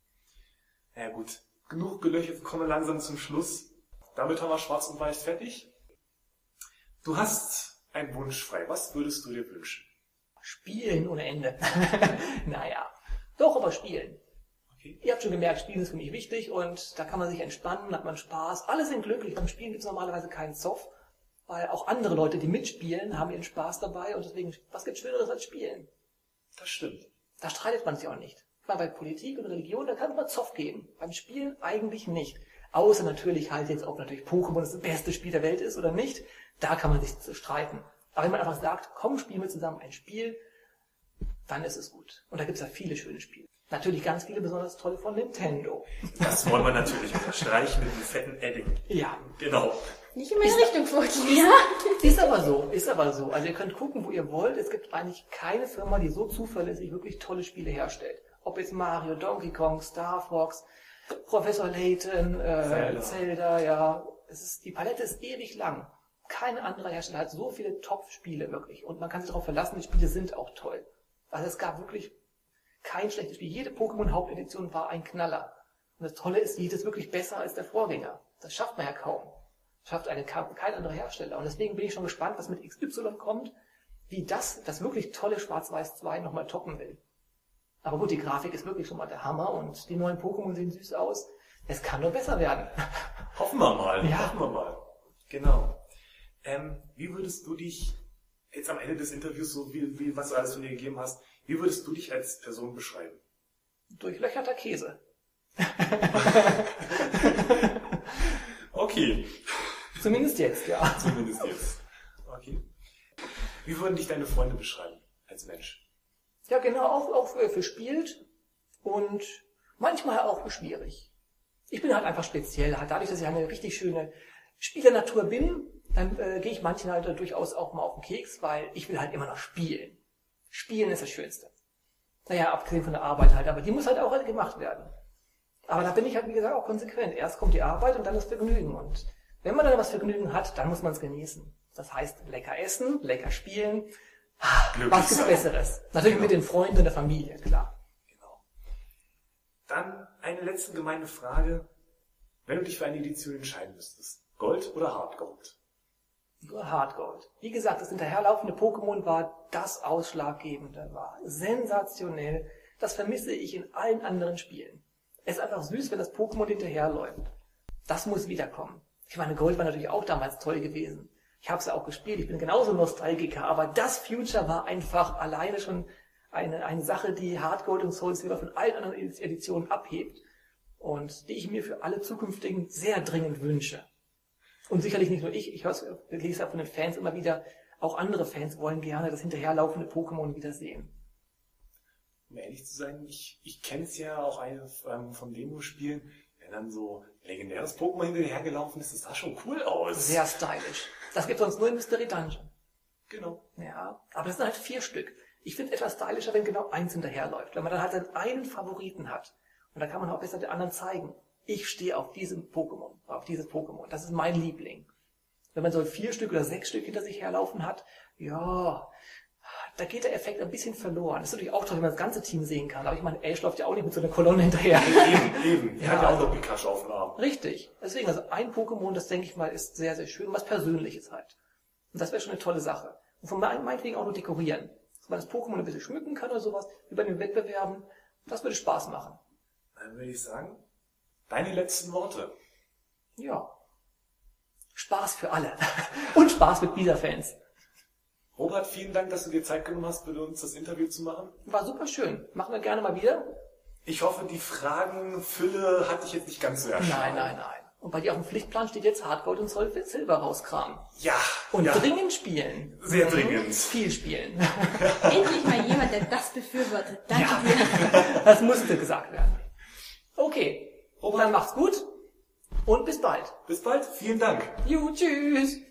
Speaker 1: Ja gut, genug gelöchert, kommen wir langsam zum Schluss. Damit haben wir Schwarz und Weiß fertig. Du hast einen Wunsch frei. Was würdest du dir wünschen?
Speaker 2: Spielen ohne Ende. Naja, doch, aber spielen.
Speaker 1: Okay.
Speaker 2: Ihr habt schon gemerkt, Spielen ist für mich wichtig und da kann man sich entspannen, hat man Spaß. Alle sind glücklich. Beim Spielen gibt es normalerweise keinen Zoff, weil auch andere Leute, die mitspielen, haben ihren Spaß dabei und deswegen, was gibt Schöneres als Spielen?
Speaker 1: Das stimmt.
Speaker 2: Da streitet man sich auch nicht. Ich meine, bei Politik und Religion, da kann es mal Zoff geben. Beim Spielen eigentlich nicht. Außer natürlich halt jetzt, ob natürlich Pokémon das beste Spiel der Welt ist oder nicht. Da kann man sich streiten. Aber wenn man einfach sagt, komm, spielen wir zusammen ein Spiel, dann ist es gut. Und da gibt es ja viele schöne Spiele. Natürlich ganz viele besonders tolle von Nintendo.
Speaker 1: Das wollen wir natürlich unterstreichen mit einem fetten Edding.
Speaker 2: Ja,
Speaker 1: Genau.
Speaker 3: Nicht in meine Richtung vorgehen, ja?
Speaker 2: ist aber so, ist aber so. Also ihr könnt gucken, wo ihr wollt. Es gibt eigentlich keine Firma, die so zuverlässig wirklich tolle Spiele herstellt. Ob jetzt Mario, Donkey Kong, Star Fox, Professor Layton, äh,
Speaker 1: Zelda.
Speaker 2: Zelda, ja. Es ist, die Palette ist ewig lang. Kein anderer Hersteller hat so viele Top-Spiele wirklich. Und man kann sich darauf verlassen, die Spiele sind auch toll. Also es gab wirklich kein schlechtes Spiel. Jede Pokémon-Hauptedition war ein Knaller. Und das Tolle ist, jedes wirklich besser als der Vorgänger. Das schafft man ja kaum. Das schafft eine, kein anderer Hersteller. Und deswegen bin ich schon gespannt, was mit X Y kommt, wie das, das wirklich tolle Schwarz-Weiß zwei nochmal toppen will. Aber gut, die Grafik ist wirklich schon mal der Hammer und die neuen Pokémon sehen süß aus. Es kann nur besser werden.
Speaker 1: Hoffen wir mal.
Speaker 2: Ja.
Speaker 1: Hoffen wir mal. Genau. Ähm, wie würdest du dich jetzt am Ende des Interviews, so wie, wie was du alles von dir gegeben hast, wie würdest du dich als Person beschreiben?
Speaker 2: Durchlöcherter Käse.
Speaker 1: Okay.
Speaker 2: Zumindest jetzt, ja.
Speaker 1: Zumindest jetzt. Okay. Wie würden dich deine Freunde beschreiben als Mensch?
Speaker 2: Ja, genau, auch, auch für, verspielt und manchmal auch für schwierig. Ich bin halt einfach speziell. Halt dadurch, dass ich eine richtig schöne Spielernatur bin, dann äh, gehe ich manchen halt durchaus auch mal auf den Keks, weil ich will halt immer noch spielen. Spielen ist das Schönste. Naja, abgesehen von der Arbeit halt, aber die muss halt auch halt gemacht werden. Aber da bin ich halt, wie gesagt, auch konsequent. Erst kommt die Arbeit und dann das Vergnügen. Und wenn man dann was Vergnügen hat, dann muss man es genießen. Das heißt, lecker essen, lecker spielen.
Speaker 1: Glücklich
Speaker 2: Was gibt's
Speaker 1: sein.
Speaker 2: Besseres? Natürlich
Speaker 1: Genau.
Speaker 2: mit den Freunden und der Familie, klar.
Speaker 1: Genau. Dann eine letzte gemeine Frage. Wenn du dich für eine Edition entscheiden müsstest, Gold oder Hardgold?
Speaker 2: Nur Hardgold. Wie gesagt, das hinterherlaufende Pokémon war das Ausschlaggebende, war sensationell. Das vermisse ich in allen anderen Spielen. Es ist einfach süß, wenn das Pokémon hinterherläuft. Das muss wiederkommen. Ich meine, Gold war natürlich auch damals toll gewesen. Ich habe es ja auch gespielt, ich bin genauso Nostalgiker, aber das Future war einfach alleine schon eine, eine Sache, die Hardgold und Soul Silver von allen anderen Editionen abhebt und die ich mir für alle zukünftigen sehr dringend wünsche. Und sicherlich nicht nur ich, ich höre, lese von den Fans immer wieder, auch andere Fans wollen gerne das hinterherlaufende Pokémon wiedersehen.
Speaker 1: Um ehrlich zu sein, ich, ich kenne es ja auch eine, ähm, von Demospielen, wenn dann so legendäres Pokémon hinterhergelaufen ist, das sah schon cool aus.
Speaker 2: Sehr stylisch. Das gibt es sonst nur in Mystery Dungeon.
Speaker 1: Genau.
Speaker 2: Ja, aber das sind halt vier Stück. Ich finde etwas stylischer, wenn genau eins hinterherläuft. Wenn man dann halt seinen einen Favoriten hat. Und dann kann man auch besser den anderen zeigen. Ich stehe auf diesem Pokémon, auf dieses Pokémon. Das ist mein Liebling. Wenn man so vier Stück oder sechs Stück hinter sich herlaufen hat, ja, da geht der Effekt ein bisschen verloren. Das ist natürlich auch toll, wenn man das ganze Team sehen kann. Aber ich meine, Ash läuft ja auch nicht mit so einer Kolonne hinterher.
Speaker 1: Eben, eben. Die
Speaker 2: Ja,
Speaker 1: hat ja auch
Speaker 2: also-
Speaker 1: noch Pikachu auf dem Arm.
Speaker 2: Richtig. Deswegen, also ein Pokémon, das denke ich mal, ist sehr, sehr schön. Was Persönliches halt. Und das wäre schon eine tolle Sache. Und von mein- meinetwegen auch noch dekorieren. Dass man das Pokémon ein bisschen schmücken kann oder sowas, wie bei den Wettbewerben. Das würde Spaß machen.
Speaker 1: Dann würde ich sagen, deine letzten Worte.
Speaker 2: Ja. Spaß für alle. Und Spaß mit Bisa-Fans.
Speaker 1: Robert, vielen Dank, dass du dir Zeit genommen hast, mit uns das Interview zu machen.
Speaker 2: War super schön. Machen wir gerne mal wieder.
Speaker 1: Ich hoffe, die Fragenfülle hat dich jetzt nicht ganz so erschlagen.
Speaker 2: Nein, nein, nein. Und bei dir auf dem Pflichtplan steht jetzt Hardgold und Soul Silver rauskramen.
Speaker 1: Ja.
Speaker 2: Und
Speaker 1: ja.
Speaker 2: dringend spielen.
Speaker 1: Sehr dringend.
Speaker 2: Mhm. Viel spielen.
Speaker 3: Endlich mal jemand, der das befürwortet. Danke
Speaker 2: Ja.
Speaker 3: dir.
Speaker 2: Das musste gesagt werden. Okay.
Speaker 1: Robert.
Speaker 2: Dann macht's gut. Und bis bald.
Speaker 1: Bis bald. Vielen Dank.
Speaker 2: Jo, tschüss.